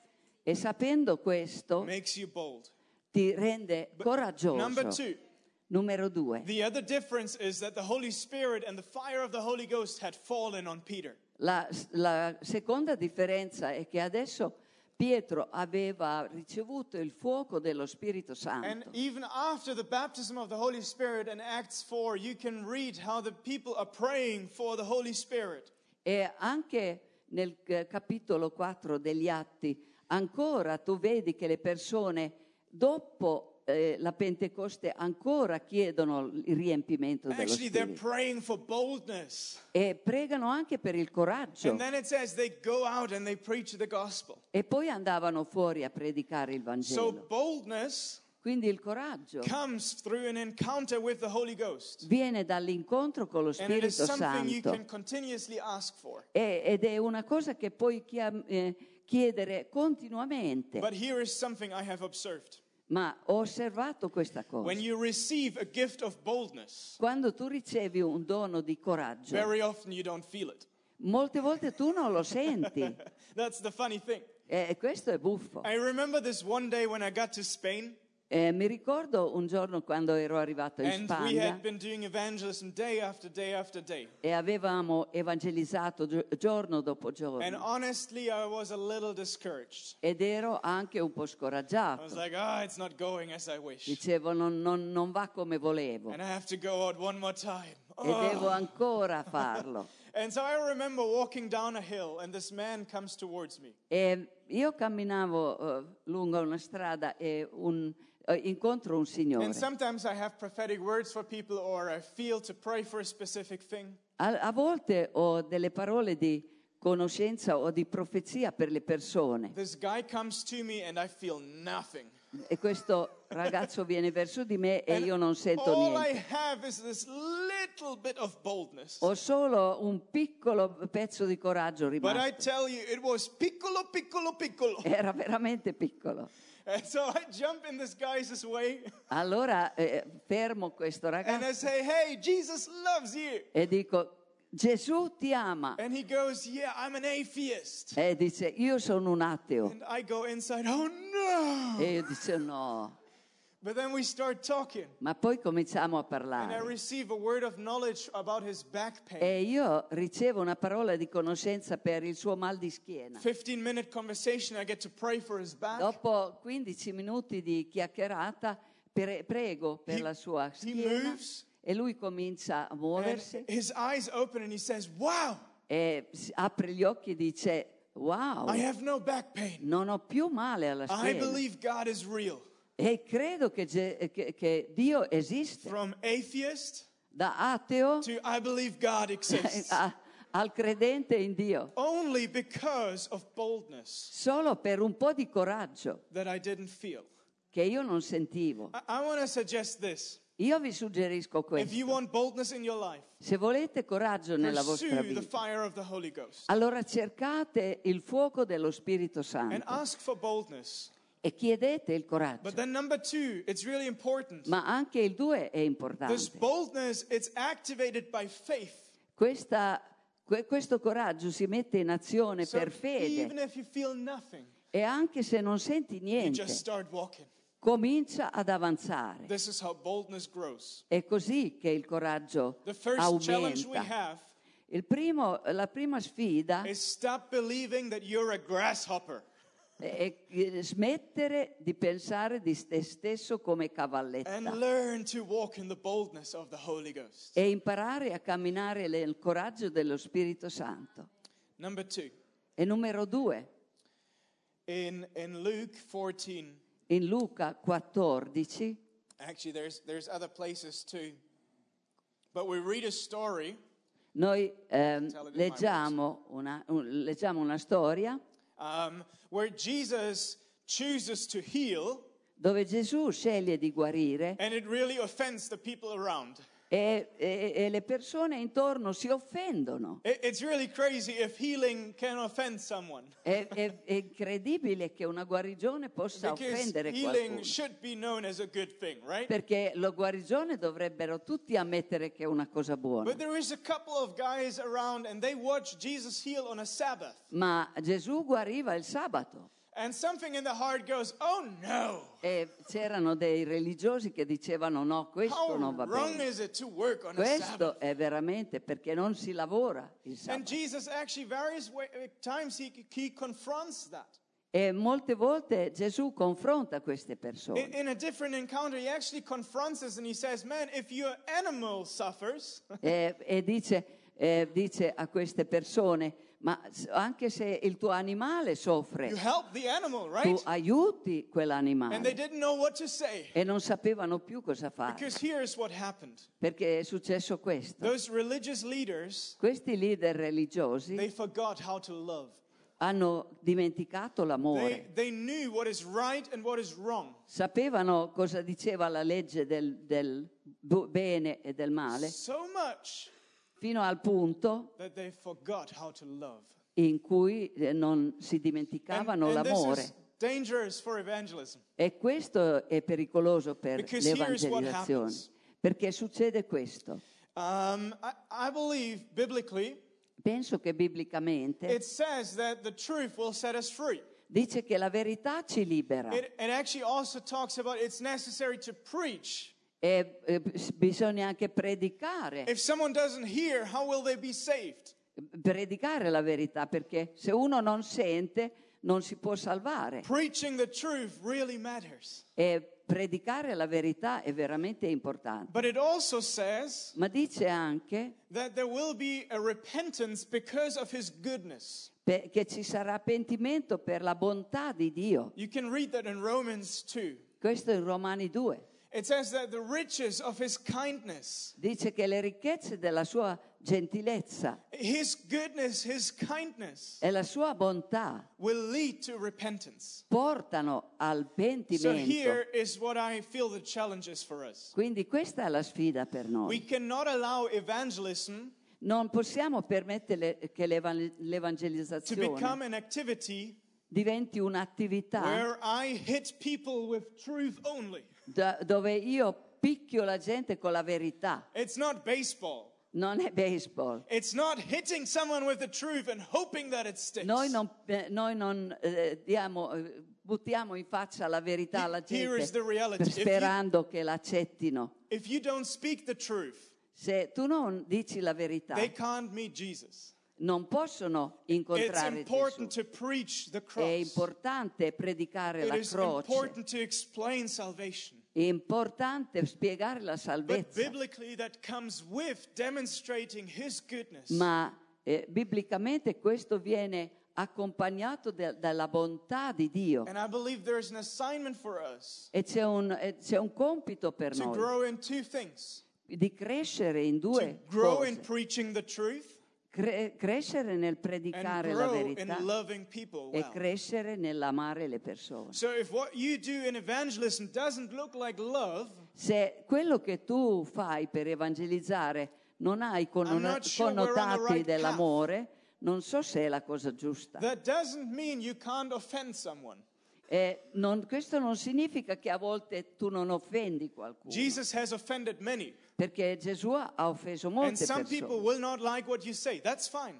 Speaker 2: E sapendo questo
Speaker 3: makes you bold.
Speaker 2: ti rende
Speaker 3: Number
Speaker 2: coraggioso.
Speaker 3: 2,
Speaker 2: Numero 2.
Speaker 3: the other difference is that the Holy Spirit and the fire of the Holy Ghost had fallen on Peter.
Speaker 2: La seconda differenza è che adesso Pietro aveva ricevuto il fuoco dello Spirito
Speaker 3: And
Speaker 2: Santo.
Speaker 3: even after the baptism of the Holy Spirit in Acts 4, you can read how the people are praying for the Holy Spirit.
Speaker 2: E anche nel capitolo 4 degli Atti, ancora tu vedi che le persone dopo la Pentecoste ancora chiedono il riempimento dello
Speaker 3: Actually, they're
Speaker 2: Spirito.
Speaker 3: praying for boldness.
Speaker 2: E pregano anche per il coraggio.
Speaker 3: And then it says they go out and they preach the gospel.
Speaker 2: E poi andavano fuori a predicare il
Speaker 3: So
Speaker 2: Vangelo.
Speaker 3: boldness
Speaker 2: Quindi il coraggio
Speaker 3: comes through an encounter with the Holy Ghost.
Speaker 2: viene dall'incontro con lo
Speaker 3: And it is
Speaker 2: Spirito
Speaker 3: something you
Speaker 2: Santo.
Speaker 3: can continuously ask for.
Speaker 2: Ed è una cosa che puoi chiedere continuamente.
Speaker 3: But here is something I have observed.
Speaker 2: Ma ho osservato questa cosa.
Speaker 3: When you receive a gift of boldness,
Speaker 2: Quando tu ricevi un dono di coraggio,
Speaker 3: very often you don't feel it.
Speaker 2: molte volte tu non lo senti.
Speaker 3: That's the funny thing.
Speaker 2: E questo è buffo.
Speaker 3: I remember this one day when I got to Spain,
Speaker 2: Mi ricordo un giorno quando ero arrivato in
Speaker 3: and we
Speaker 2: Spagna
Speaker 3: had been doing evangelism day after day after day.
Speaker 2: e avevamo evangelizzato giorno dopo
Speaker 3: And
Speaker 2: giorno.
Speaker 3: honestly, I was a little discouraged.
Speaker 2: Ed ero anche un po'
Speaker 3: I was
Speaker 2: scoraggiato.
Speaker 3: like, it's not going as I wish.
Speaker 2: Dicevo, non va come volevo.
Speaker 3: And I have to go out one more time.
Speaker 2: E devo ancora farlo.
Speaker 3: And so I remember walking down a hill, and this man comes towards me.
Speaker 2: E io camminavo lungo una strada e incontro un signore.
Speaker 3: And sometimes I have prophetic words for people, or I feel to pray for a specific thing.
Speaker 2: A volte ho delle parole di conoscenza o di profezia per le persone.
Speaker 3: This guy comes to me, and I feel nothing.
Speaker 2: E questo ragazzo viene verso di me e
Speaker 3: And
Speaker 2: io non sento
Speaker 3: all I
Speaker 2: niente.
Speaker 3: have is this little bit of boldness.
Speaker 2: Ho solo un piccolo pezzo di coraggio
Speaker 3: But I
Speaker 2: rimasto.
Speaker 3: tell you, it was piccolo, piccolo, piccolo.
Speaker 2: Era veramente piccolo.
Speaker 3: And so I jump in this guy's way,
Speaker 2: Allora fermo questo
Speaker 3: and I
Speaker 2: ragazzo
Speaker 3: say, hey, Jesus loves you.
Speaker 2: e dico, Gesù ti ama.
Speaker 3: And he goes, yeah, I'm an atheist.
Speaker 2: E dice, io sono un ateo.
Speaker 3: And I go inside, oh no.
Speaker 2: E io dice, no.
Speaker 3: But then we start talking,
Speaker 2: Ma poi cominciamo a
Speaker 3: and I
Speaker 2: parlare.
Speaker 3: receive a word of knowledge about his back pain.
Speaker 2: E io ricevo una parola di conoscenza per il suo mal di schiena.
Speaker 3: 15-minute conversation, I get to pray for his back.
Speaker 2: Dopo 15 minuti di chiacchierata, prego per
Speaker 3: He-
Speaker 2: la sua
Speaker 3: he
Speaker 2: schiena
Speaker 3: moves.
Speaker 2: e lui comincia a
Speaker 3: And
Speaker 2: muoversi
Speaker 3: his eyes open and he says, wow.
Speaker 2: e apre gli occhi e dice, wow,
Speaker 3: I have no back pain.
Speaker 2: non ho più male alla
Speaker 3: I
Speaker 2: schiena.
Speaker 3: believe God is real.
Speaker 2: E credo che Dio esiste.
Speaker 3: From atheist
Speaker 2: Da ateo
Speaker 3: to I believe God exists.
Speaker 2: al credente in Dio.
Speaker 3: Only because of boldness
Speaker 2: Solo per un po' di coraggio
Speaker 3: that I didn't feel.
Speaker 2: che io non sentivo.
Speaker 3: I want to suggest this.
Speaker 2: Io vi suggerisco
Speaker 3: If
Speaker 2: questo.
Speaker 3: you want boldness in your life,
Speaker 2: Se volete coraggio nella vostra
Speaker 3: pursue the
Speaker 2: vita,
Speaker 3: fire of the Holy Ghost
Speaker 2: allora cercate il fuoco dello Spirito
Speaker 3: and
Speaker 2: Santo
Speaker 3: ask for boldness.
Speaker 2: e chiedete il coraggio.
Speaker 3: But then number 2, it's really important.
Speaker 2: Ma anche il 2 è
Speaker 3: This
Speaker 2: importante.
Speaker 3: boldness, it's activated by faith.
Speaker 2: Questo coraggio si mette in azione
Speaker 3: So
Speaker 2: per fede
Speaker 3: even if you feel nothing,
Speaker 2: e anche se non senti
Speaker 3: you
Speaker 2: niente,
Speaker 3: just start walking.
Speaker 2: comincia ad avanzare.
Speaker 3: This is how boldness grows.
Speaker 2: È così che il coraggio
Speaker 3: The first challenge we
Speaker 2: aumenta.
Speaker 3: have
Speaker 2: La prima sfida
Speaker 3: is stop believing that you're a grasshopper.
Speaker 2: è smettere di pensare di te stesso come
Speaker 3: And
Speaker 2: cavalletta
Speaker 3: learn to walk in the boldness of the Holy Ghost.
Speaker 2: e imparare a camminare nel coraggio dello Spirito Santo.
Speaker 3: Number 2,
Speaker 2: E numero 2,
Speaker 3: in Luke 14,
Speaker 2: in Luca 14,
Speaker 3: actually there's other places too, but we read a story
Speaker 2: noi
Speaker 3: it in my
Speaker 2: leggiamo una storia
Speaker 3: where Jesus chooses to heal,
Speaker 2: dove Gesù sceglie di guarire
Speaker 3: and it really offends the people around.
Speaker 2: e le persone intorno si offendono.
Speaker 3: It's really crazy if healing can offend someone.
Speaker 2: È incredibile che una guarigione possa
Speaker 3: Because
Speaker 2: offendere
Speaker 3: healing
Speaker 2: qualcuno.
Speaker 3: should be known as a good thing, right?
Speaker 2: Perché la guarigione dovrebbero tutti ammettere che è una cosa buona.
Speaker 3: But there is a couple of guys around and they watch Jesus heal on a Sabbath.
Speaker 2: Ma Gesù guariva il sabato
Speaker 3: And something in the heart goes, oh no.
Speaker 2: e c'erano dei religiosi che dicevano no, questo
Speaker 3: How
Speaker 2: non va
Speaker 3: wrong
Speaker 2: bene.
Speaker 3: is it to work on a
Speaker 2: Questo
Speaker 3: Sabbath?
Speaker 2: è veramente perché non si lavora il
Speaker 3: And
Speaker 2: sabato.
Speaker 3: Jesus actually times he confronts that.
Speaker 2: E molte volte Gesù confronta queste persone.
Speaker 3: In a different encounter, he actually confronts us and he says, man, if your animal suffers,
Speaker 2: E dice a queste persone, ma anche se il tuo animale
Speaker 3: you
Speaker 2: soffre,
Speaker 3: help the animal,
Speaker 2: tu
Speaker 3: right?
Speaker 2: aiuti
Speaker 3: And they
Speaker 2: quell'animale.
Speaker 3: didn't know what to say.
Speaker 2: E non sapevano più cosa fare,
Speaker 3: Because here's what happened.
Speaker 2: perché è successo questo.
Speaker 3: Those religious leaders,
Speaker 2: Questi leader religiosi
Speaker 3: they forgot how to love.
Speaker 2: hanno dimenticato l'amore,
Speaker 3: They knew what is right and what is wrong.
Speaker 2: sapevano cosa diceva la legge del bene e del male,
Speaker 3: So much
Speaker 2: fino al punto
Speaker 3: that they forgot how to love.
Speaker 2: in cui non si dimenticavano
Speaker 3: And this
Speaker 2: l'amore.
Speaker 3: is dangerous for evangelism.
Speaker 2: E questo è pericoloso per
Speaker 3: Because here's what
Speaker 2: l'evangelizzazione,
Speaker 3: happens.
Speaker 2: perché succede questo.
Speaker 3: I believe biblically,
Speaker 2: Penso che biblicamente
Speaker 3: it says that the truth will set us free.
Speaker 2: dice che la verità ci libera
Speaker 3: It actually also talks about it's necessary to preach.
Speaker 2: e bisogna anche predicare
Speaker 3: If someone doesn't hear, how will they be saved?
Speaker 2: la verità, perché se uno non sente non si può salvare.
Speaker 3: Preaching the truth really matters.
Speaker 2: E predicare la verità è veramente importante.
Speaker 3: But it also says
Speaker 2: Ma dice anche
Speaker 3: that there will be a repentance because of his goodness.
Speaker 2: che ci sarà pentimento per la bontà di Dio.
Speaker 3: You can read that in Romans 2.
Speaker 2: Questo è in Romani 2.
Speaker 3: It says that the riches of his kindness,
Speaker 2: Dice che le ricchezze della sua gentilezza
Speaker 3: his goodness, his kindness
Speaker 2: e la sua bontà
Speaker 3: will lead to repentance.
Speaker 2: portano al
Speaker 3: So
Speaker 2: pentimento.
Speaker 3: here is what I feel the challenge is for us.
Speaker 2: Quindi questa è la sfida per
Speaker 3: We
Speaker 2: noi.
Speaker 3: cannot allow evangelism
Speaker 2: Non possiamo permettere che
Speaker 3: to
Speaker 2: l'evangelizzazione
Speaker 3: become an activity
Speaker 2: diventi un'attività
Speaker 3: where I hit people with truth only.
Speaker 2: dove io picchio la gente con la verità.
Speaker 3: It's not baseball.
Speaker 2: Non è baseball.
Speaker 3: It's not hitting someone with the truth and hoping that it sticks.
Speaker 2: Noi non buttiamo in faccia la verità alla
Speaker 3: Here is
Speaker 2: gente
Speaker 3: the reality.
Speaker 2: sperando che l'accettino.
Speaker 3: If you don't speak the truth,
Speaker 2: Se tu non dici la verità,
Speaker 3: they can't meet Jesus.
Speaker 2: non possono
Speaker 3: It's
Speaker 2: incontrare
Speaker 3: important
Speaker 2: Gesù.
Speaker 3: to preach the
Speaker 2: È
Speaker 3: cross.
Speaker 2: importante predicare
Speaker 3: It
Speaker 2: la
Speaker 3: is
Speaker 2: croce,
Speaker 3: important to explain salvation.
Speaker 2: è importante spiegare la
Speaker 3: But
Speaker 2: salvezza,
Speaker 3: biblically, that comes with demonstrating his goodness.
Speaker 2: ma biblicamente questo viene accompagnato dalla bontà di Dio.
Speaker 3: And I believe there is an assignment for us
Speaker 2: E c'è un compito per
Speaker 3: to
Speaker 2: noi
Speaker 3: grow in two things.
Speaker 2: di crescere in
Speaker 3: To
Speaker 2: due
Speaker 3: grow in
Speaker 2: cose.
Speaker 3: preaching the truth
Speaker 2: Crescere nel
Speaker 3: and
Speaker 2: predicare la
Speaker 3: grow in
Speaker 2: verità
Speaker 3: loving people
Speaker 2: e
Speaker 3: well.
Speaker 2: crescere nell'amare le persone.
Speaker 3: So if what you do in evangelism doesn't look like love,
Speaker 2: Se quello che tu fai per evangelizzare non ha i
Speaker 3: I'm not sure we're on the
Speaker 2: connotati
Speaker 3: right
Speaker 2: dell'amore, non so se è la cosa giusta.
Speaker 3: that doesn't mean you can't offend someone.
Speaker 2: Questo non significa che a volte tu non offendi qualcuno,
Speaker 3: Jesus has offended many,
Speaker 2: perché Gesù ha offeso
Speaker 3: and
Speaker 2: molte
Speaker 3: some people
Speaker 2: persone
Speaker 3: will not like what you say. That's fine.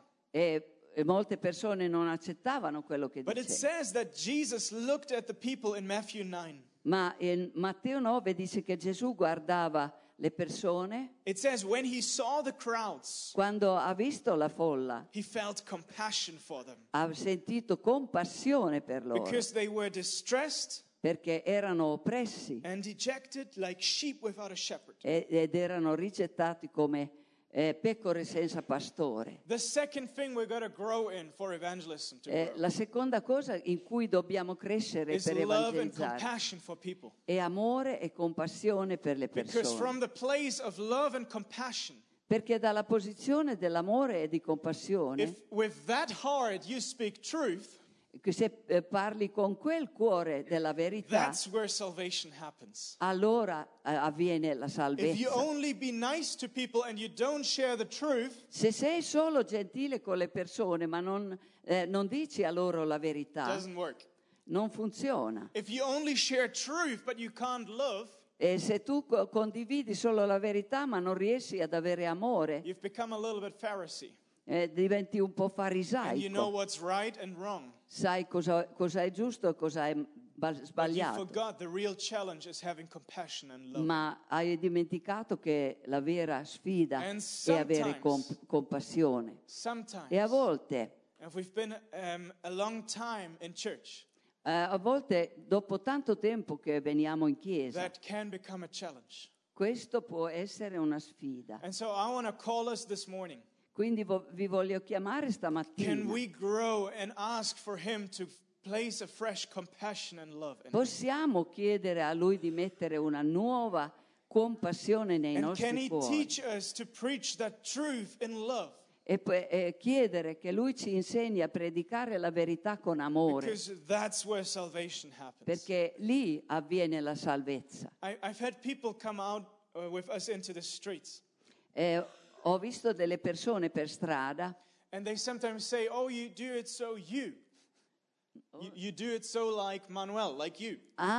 Speaker 2: e molte persone non accettavano quello che
Speaker 3: But it
Speaker 2: diceva.
Speaker 3: says that Jesus looked at the people in Matthew 9.
Speaker 2: Ma in Matteo 9 dice che Gesù guardava le persone.
Speaker 3: It says when he saw the crowds,
Speaker 2: Quando ha visto la folla,
Speaker 3: he felt compassion for them
Speaker 2: ha sentito compassione per loro,
Speaker 3: because they were distressed
Speaker 2: perché erano oppressi
Speaker 3: and dejected like sheep without a shepherd.
Speaker 2: ed erano rigettati come pecore senza pastore.
Speaker 3: The second thing we're going to grow in for evangelism to grow
Speaker 2: La seconda cosa in cui dobbiamo crescere
Speaker 3: is
Speaker 2: per
Speaker 3: love and
Speaker 2: evangelizzare
Speaker 3: compassion for people.
Speaker 2: è amore e compassione per le
Speaker 3: Because
Speaker 2: persone.
Speaker 3: from the place of love and compassion,
Speaker 2: Perché dalla posizione dell'amore e di compassione,
Speaker 3: if with that heart you speak truth,
Speaker 2: che se parli con quel cuore della verità,
Speaker 3: that's where salvation happens.
Speaker 2: allora avviene la
Speaker 3: If you
Speaker 2: salvezza.
Speaker 3: only be nice to people and you don't share the truth,
Speaker 2: Se sei solo gentile con le persone ma non dici a loro la
Speaker 3: it
Speaker 2: verità,
Speaker 3: doesn't work.
Speaker 2: non funziona.
Speaker 3: If you only share truth but you can't love,
Speaker 2: E se tu condividi solo la verità ma non riesci ad avere amore,
Speaker 3: you've become a little bit Pharisee.
Speaker 2: diventi un po'
Speaker 3: And you know
Speaker 2: farisaico.
Speaker 3: what's right and wrong.
Speaker 2: Sai cosa è giusto e cosa è
Speaker 3: But you
Speaker 2: sbagliato.
Speaker 3: forgot the real challenge is having compassion and love.
Speaker 2: Ma hai dimenticato che la vera sfida
Speaker 3: And
Speaker 2: è avere
Speaker 3: sometimes-
Speaker 2: compassione.
Speaker 3: Sometimes,
Speaker 2: E a volte,
Speaker 3: if we've been a long time in church,
Speaker 2: dopo tanto tempo che veniamo in chiesa,
Speaker 3: that can become a challenge.
Speaker 2: questo può essere una sfida.
Speaker 3: And so I want to call us this morning.
Speaker 2: Quindi vi voglio chiamare
Speaker 3: Can
Speaker 2: stamattina.
Speaker 3: we grow and ask for Him to place a fresh compassion and love in us?
Speaker 2: Possiamo chiedere a Lui di mettere una nuova compassione nei
Speaker 3: And can
Speaker 2: nostri
Speaker 3: He
Speaker 2: cuori
Speaker 3: teach us to preach that truth in love?
Speaker 2: e chiedere che Lui ci insegni a predicare la verità con amore,
Speaker 3: Because that's where salvation happens.
Speaker 2: perché lì avviene la salvezza.
Speaker 3: I've had people come out with us into the streets,
Speaker 2: Ho visto delle persone per strada
Speaker 3: and they sometimes say, "Oh, you do it so you. You do it so like Manuel, like you."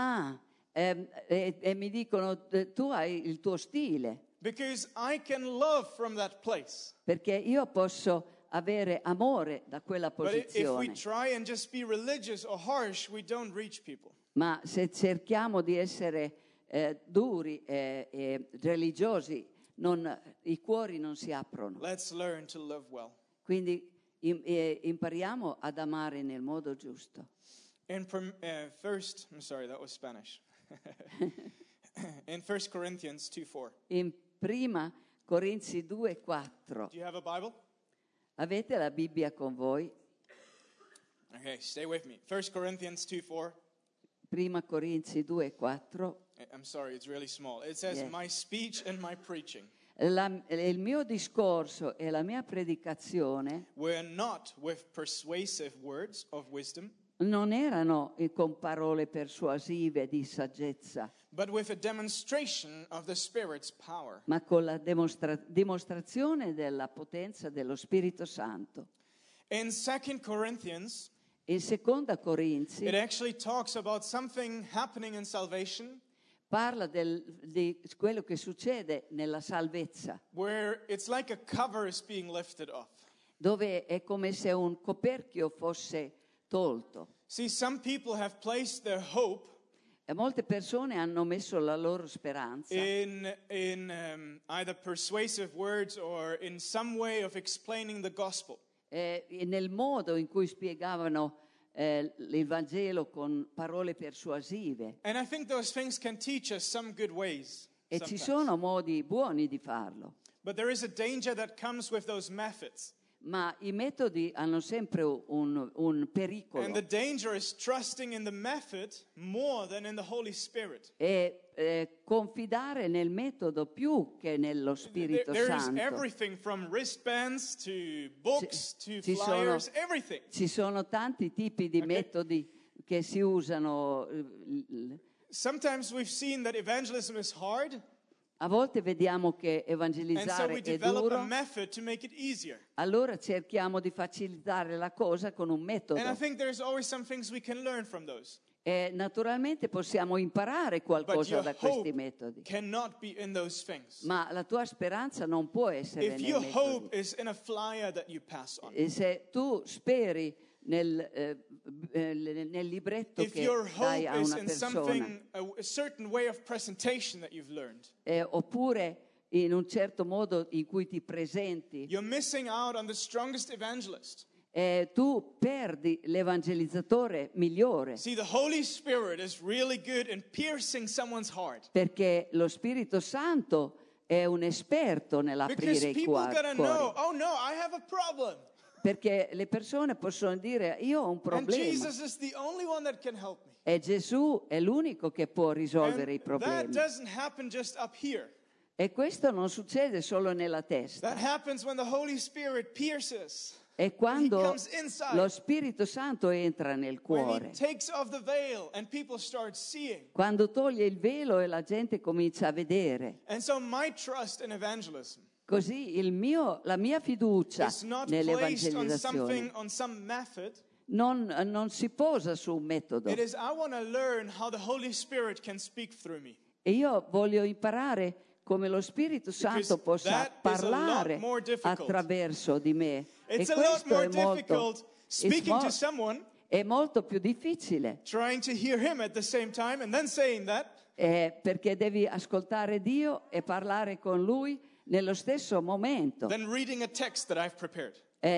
Speaker 2: e mi dicono tu hai il tuo stile,
Speaker 3: Because I can love from that place.
Speaker 2: perché io posso avere amore da quella
Speaker 3: But if we
Speaker 2: posizione.
Speaker 3: try and just be religious or harsh, we don't reach people.
Speaker 2: Ma se cerchiamo di essere duri e religiosi, i cuori non si aprono.
Speaker 3: Let's learn to love well.
Speaker 2: Quindi impariamo ad amare nel modo giusto.
Speaker 3: I'm sorry, that was Spanish. In 1 Corinthians 2:4.
Speaker 2: In prima Corinzi 2:4.
Speaker 3: Do you have a Bible?
Speaker 2: Avete la Bibbia con voi?
Speaker 3: Okay, stay with me. 1 Corinthians 2:4.
Speaker 2: Prima Corinzi 2:4.
Speaker 3: I'm sorry, it's really small. It says,
Speaker 2: Yes.
Speaker 3: "My speech and my preaching
Speaker 2: Il mio discorso e la mia predicazione
Speaker 3: were not with persuasive words of wisdom,
Speaker 2: non erano con parole persuasive di saggezza,
Speaker 3: but with a demonstration of the Spirit's power."
Speaker 2: ma con la dimostrazione della potenza dello Spirito Santo.
Speaker 3: In 2 Corinthians,
Speaker 2: In seconda Corinzi
Speaker 3: it actually talks about something happening in salvation
Speaker 2: parla di quello che succede nella salvezza,
Speaker 3: where it's like a cover is being lifted off.
Speaker 2: dove è come se un coperchio fosse tolto.
Speaker 3: See, some people have placed their hope
Speaker 2: E molte persone hanno messo la loro speranza
Speaker 3: in either persuasive words or in some way of explaining the gospel.
Speaker 2: nel modo in cui spiegavano il Vangelo con parole persuasive.
Speaker 3: And I think those things can teach us some good ways.
Speaker 2: E ci
Speaker 3: sometimes.
Speaker 2: sono modi buoni di farlo.
Speaker 3: But there is a danger that comes with those methods.
Speaker 2: Ma i metodi hanno sempre un pericolo.
Speaker 3: And the danger is trusting in the method more than in the Holy Spirit.
Speaker 2: E confidare nel metodo più che nello Spirito
Speaker 3: There is
Speaker 2: Santo.
Speaker 3: everything from wristbands to books to flyers, everything.
Speaker 2: Ci sono tanti tipi di metodi che si usano.
Speaker 3: Sometimes we've seen that evangelism is hard.
Speaker 2: A volte vediamo che
Speaker 3: And so
Speaker 2: evangelizzare
Speaker 3: we
Speaker 2: è
Speaker 3: develop a
Speaker 2: duro,
Speaker 3: method to make it easier.
Speaker 2: allora cerchiamo di facilitare la cosa con un metodo.
Speaker 3: And I think there's always some things we can learn from those.
Speaker 2: E naturalmente possiamo imparare
Speaker 3: But
Speaker 2: qualcosa
Speaker 3: your
Speaker 2: da questi
Speaker 3: hope
Speaker 2: metodi.
Speaker 3: cannot be in those things.
Speaker 2: Ma la tua speranza non può essere
Speaker 3: If
Speaker 2: nei
Speaker 3: your
Speaker 2: metodi.
Speaker 3: hope is in a flyer that you pass on,
Speaker 2: E se tu speri nel libretto
Speaker 3: if
Speaker 2: che
Speaker 3: your
Speaker 2: dai
Speaker 3: hope
Speaker 2: a
Speaker 3: is
Speaker 2: una
Speaker 3: in
Speaker 2: persona,
Speaker 3: something, a certain way of presentation that you've learned,
Speaker 2: oppure in un certo modo in cui ti presenti,
Speaker 3: you're missing out on the strongest evangelist.
Speaker 2: tu perdi l'evangelizzatore migliore,
Speaker 3: See, the Holy Spirit is really good in piercing someone's heart.
Speaker 2: perché lo Spirito Santo è un esperto
Speaker 3: Because
Speaker 2: nell'aprire i
Speaker 3: people gotta know,
Speaker 2: cuori.
Speaker 3: oh no, I have a problem.
Speaker 2: Perché le persone possono dire io ho un
Speaker 3: And
Speaker 2: problema
Speaker 3: Jesus is the only one that can help me.
Speaker 2: e Gesù è l'unico che può risolvere i
Speaker 3: And that
Speaker 2: problemi.
Speaker 3: doesn't happen just up here.
Speaker 2: E questo non succede solo nella testa.
Speaker 3: That happens when the Holy Spirit pierces.
Speaker 2: È quando
Speaker 3: comes inside.
Speaker 2: lo Spirito Santo entra nel
Speaker 3: When
Speaker 2: cuore,
Speaker 3: he takes off the veil and people start seeing.
Speaker 2: quando toglie il velo e la gente comincia a vedere.
Speaker 3: And so my trust in evangelism
Speaker 2: Così la mia fiducia
Speaker 3: is not placed on
Speaker 2: nell'evangelizzazione
Speaker 3: on some method.
Speaker 2: non si posa su un metodo.
Speaker 3: It is I want to learn how the Holy Spirit can speak through me.
Speaker 2: E io voglio imparare come lo Spirito Santo possa
Speaker 3: that is a lot
Speaker 2: parlare
Speaker 3: more difficult.
Speaker 2: attraverso di me.
Speaker 3: It's
Speaker 2: E
Speaker 3: a lot
Speaker 2: questo
Speaker 3: more
Speaker 2: è molto,
Speaker 3: difficult speaking to someone,
Speaker 2: è molto più difficile,
Speaker 3: trying to hear him at the same time and then saying that,
Speaker 2: perché devi ascoltare Dio e parlare con Lui nello stesso momento.
Speaker 3: than reading a text that I've prepared.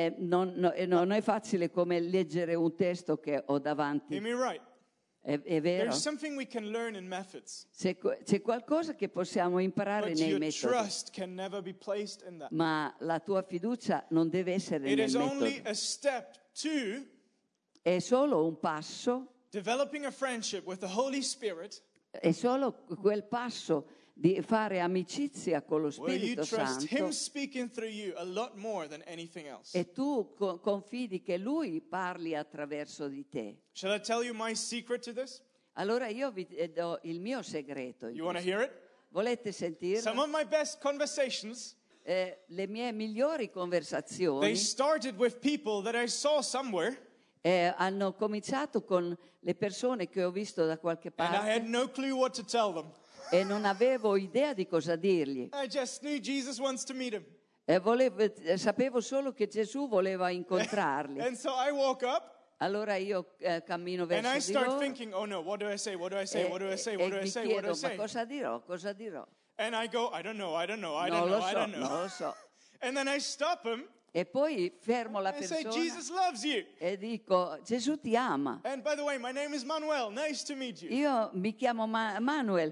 Speaker 2: Non è facile come leggere un testo che ho davanti.
Speaker 3: Hear me right.
Speaker 2: È vero?
Speaker 3: There's something we can learn in methods,
Speaker 2: C'è qualcosa che possiamo imparare
Speaker 3: but
Speaker 2: nei
Speaker 3: your
Speaker 2: metodi,
Speaker 3: trust can never be placed in that.
Speaker 2: ma la tua fiducia non deve essere
Speaker 3: It
Speaker 2: nel
Speaker 3: is only
Speaker 2: metodo.
Speaker 3: a step to
Speaker 2: È solo un passo,
Speaker 3: developing a friendship with the Holy Spirit
Speaker 2: è solo quel passo di fare amicizia con lo
Speaker 3: where you
Speaker 2: Spirito
Speaker 3: trust Him
Speaker 2: Santo
Speaker 3: speaking through you a lot more than anything else.
Speaker 2: e tu confidi che Lui parli attraverso di te.
Speaker 3: Shall I tell you my secret to this?
Speaker 2: Allora io vi do il mio segreto. in
Speaker 3: You want to
Speaker 2: questo.
Speaker 3: hear it?
Speaker 2: Volete sentire?
Speaker 3: Some of my best conversations,
Speaker 2: Le mie migliori
Speaker 3: they
Speaker 2: conversazioni
Speaker 3: started with people that I saw somewhere,
Speaker 2: hanno cominciato con le persone che ho visto da qualche
Speaker 3: and I had
Speaker 2: parte
Speaker 3: no clue what to tell them.
Speaker 2: e non avevo idea di cosa dirgli.
Speaker 3: I just knew Jesus wants to meet him.
Speaker 2: Sapevo solo che Gesù voleva incontrarli.
Speaker 3: And so I walk up
Speaker 2: Allora io cammino
Speaker 3: and I
Speaker 2: verso di
Speaker 3: start
Speaker 2: loro
Speaker 3: thinking, oh no, what do I say? What do I say? What do I say?
Speaker 2: e
Speaker 3: What do I
Speaker 2: mi
Speaker 3: say? What do I
Speaker 2: chiedo, ma
Speaker 3: say?
Speaker 2: cosa dirò? Cosa dirò?
Speaker 3: And I go, I don't know, I don't know, I
Speaker 2: Non
Speaker 3: don't
Speaker 2: lo
Speaker 3: know, I
Speaker 2: so,
Speaker 3: don't know.
Speaker 2: non lo so.
Speaker 3: And then I stop him
Speaker 2: E poi fermo la
Speaker 3: and I say,
Speaker 2: persona
Speaker 3: Jesus loves you.
Speaker 2: e dico, Gesù ti ama.
Speaker 3: And by the way, my name is Manuel. Nice to meet you.
Speaker 2: Io mi chiamo Manuel,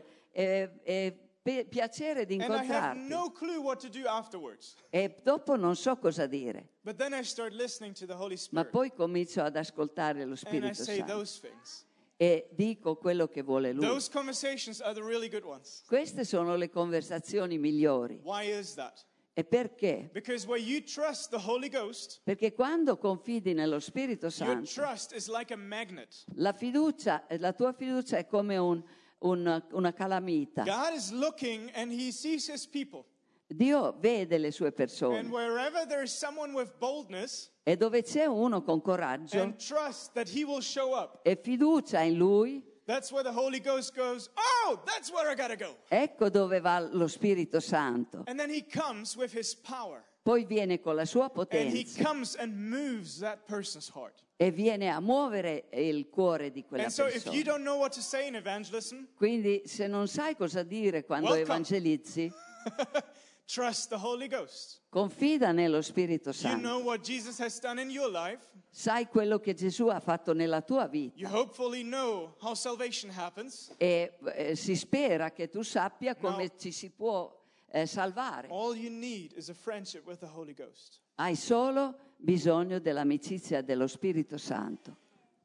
Speaker 2: piacere di
Speaker 3: And I have
Speaker 2: incontrarti.
Speaker 3: no clue what to do afterwards.
Speaker 2: E dopo non so cosa dire,
Speaker 3: But then I start listening to the Holy
Speaker 2: ma
Speaker 3: Spirit.
Speaker 2: poi comincio ad ascoltare lo
Speaker 3: And I
Speaker 2: Spirito
Speaker 3: say
Speaker 2: Santo
Speaker 3: those things.
Speaker 2: e dico quello che vuole Lui.
Speaker 3: Those conversations are the really good ones.
Speaker 2: Queste sono le conversazioni migliori.
Speaker 3: Why is that?
Speaker 2: E perché?
Speaker 3: Because where you trust the Holy Ghost,
Speaker 2: Perché quando confidi nello Spirito
Speaker 3: your
Speaker 2: Santo,
Speaker 3: trust is like a magnet.
Speaker 2: la tua fiducia è come una calamita.
Speaker 3: God is looking and He sees His people.
Speaker 2: Dio vede le sue
Speaker 3: And
Speaker 2: persone
Speaker 3: wherever there is someone with boldness
Speaker 2: e dove c'è uno con coraggio
Speaker 3: and trust that He will show up,
Speaker 2: e fiducia in Lui,
Speaker 3: that's where the Holy Ghost goes, oh, that's where I gotta go.
Speaker 2: ecco dove va lo Spirito Santo.
Speaker 3: And then He comes with His power.
Speaker 2: Poi viene con la sua
Speaker 3: And He
Speaker 2: potenza
Speaker 3: comes and moves that person's heart.
Speaker 2: e viene a muovere il cuore di quella
Speaker 3: And so if you
Speaker 2: persona.
Speaker 3: don't know what to say in evangelism,
Speaker 2: Quindi se non sai cosa dire quando
Speaker 3: Welcome.
Speaker 2: evangelizzi,
Speaker 3: trust the Holy Ghost.
Speaker 2: confida nello Spirito
Speaker 3: You
Speaker 2: Santo.
Speaker 3: know what Jesus has done in your life.
Speaker 2: Sai quello che Gesù ha fatto nella tua vita
Speaker 3: You hopefully know how salvation happens.
Speaker 2: e si spera che tu sappia come
Speaker 3: No.
Speaker 2: ci si può salvare.
Speaker 3: All you need is a friendship with the Holy Ghost.
Speaker 2: Hai solo bisogno dell'amicizia dello Spirito Santo.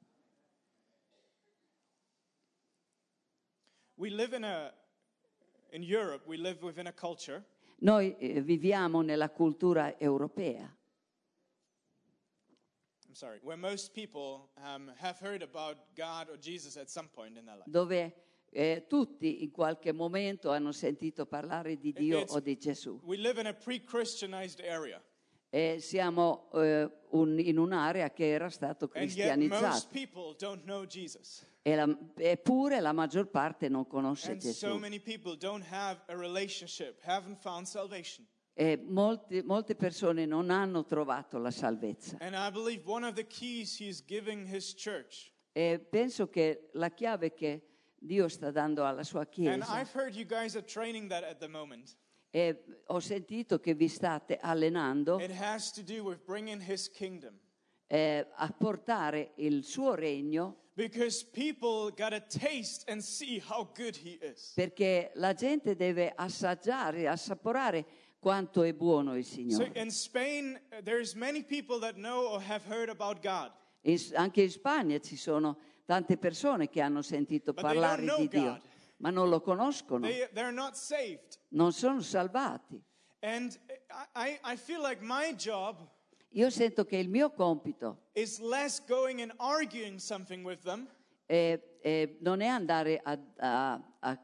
Speaker 3: We live in Europe, we live within a culture.
Speaker 2: Noi viviamo nella cultura europea.
Speaker 3: Where most people have heard about God or Jesus at some point in their life.
Speaker 2: Dove tutti in qualche momento hanno sentito parlare di Dio o di Gesù.
Speaker 3: We live in a pre-Christianized area.
Speaker 2: E siamo in un'area che era stato cristianizzata.
Speaker 3: Most people don't know Jesus.
Speaker 2: Eppure la maggior parte non conosce
Speaker 3: And
Speaker 2: Gesù.
Speaker 3: so many people don't have a relationship, haven't found salvation.
Speaker 2: E molte persone non hanno trovato la salvezza.
Speaker 3: And I believe one of the keys he's giving his church.
Speaker 2: E penso che la chiave che Dio sta dando alla sua
Speaker 3: And
Speaker 2: Chiesa,
Speaker 3: I've heard you guys are training that at the moment.
Speaker 2: e ho sentito che vi state allenando
Speaker 3: It has to do with bringing his kingdom.
Speaker 2: a portare il suo regno,
Speaker 3: Because people got to taste and see how good he is.
Speaker 2: perché la gente deve assaggiare, assaporare quanto è buono il
Speaker 3: So
Speaker 2: Signore.
Speaker 3: in Spain, there's many people that know or have heard about God.
Speaker 2: Anche in Spagna ci sono tante persone che hanno sentito
Speaker 3: But they
Speaker 2: parlare
Speaker 3: don't
Speaker 2: di
Speaker 3: know
Speaker 2: Dio,
Speaker 3: God.
Speaker 2: ma non lo conoscono,
Speaker 3: They're not saved.
Speaker 2: non sono salvati.
Speaker 3: And I feel like my job
Speaker 2: Io sento che il mio compito
Speaker 3: is less going and arguing something with them,
Speaker 2: non è andare a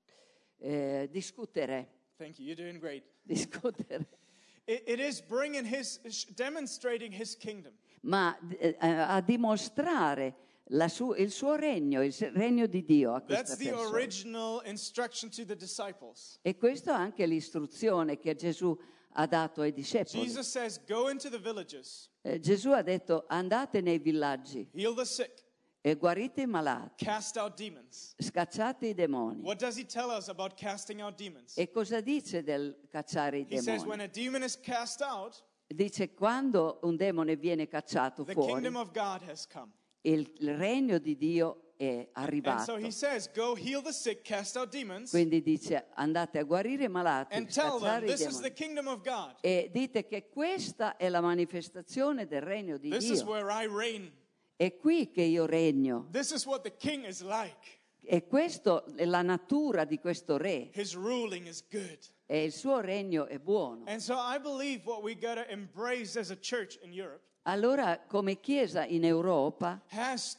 Speaker 2: discutere.
Speaker 3: Thank you, you're doing great.
Speaker 2: discutere,
Speaker 3: It is bringing demonstrating his kingdom.
Speaker 2: ma a dimostrare il suo regno, il regno di Dio a questa
Speaker 3: That's the
Speaker 2: persona.
Speaker 3: original instruction to the disciples.
Speaker 2: E questa è anche l'istruzione che Gesù ha dato ai discepoli.
Speaker 3: Jesus says, go into the villages,
Speaker 2: Gesù ha detto: andate nei villaggi
Speaker 3: heal the sick,
Speaker 2: e guarite i malati,
Speaker 3: cast out demons.
Speaker 2: scacciate i demoni.
Speaker 3: What does he tell us about casting out demons?
Speaker 2: E cosa dice del cacciare i
Speaker 3: He says when
Speaker 2: demoni?
Speaker 3: a demon is cast out,
Speaker 2: Dice: quando un demone viene cacciato
Speaker 3: the
Speaker 2: fuori,
Speaker 3: kingdom of God has come.
Speaker 2: il regno di Dio è
Speaker 3: And
Speaker 2: arrivato.
Speaker 3: so he says, go heal the sick, cast out demons,
Speaker 2: Quindi dice: andate a guarire i malati,
Speaker 3: and tell them
Speaker 2: scacciare i
Speaker 3: this is the
Speaker 2: demoni.
Speaker 3: kingdom of God.
Speaker 2: E dite che questa è la manifestazione del regno di
Speaker 3: This is
Speaker 2: Dio.
Speaker 3: where I reign.
Speaker 2: È qui che io regno.
Speaker 3: This is what the king is like.
Speaker 2: E questa è la natura di questo re.
Speaker 3: His ruling is good.
Speaker 2: E il suo regno è buono.
Speaker 3: And so I believe what we got to embrace as a church in Europe
Speaker 2: Allora, come Chiesa in Europa,
Speaker 3: has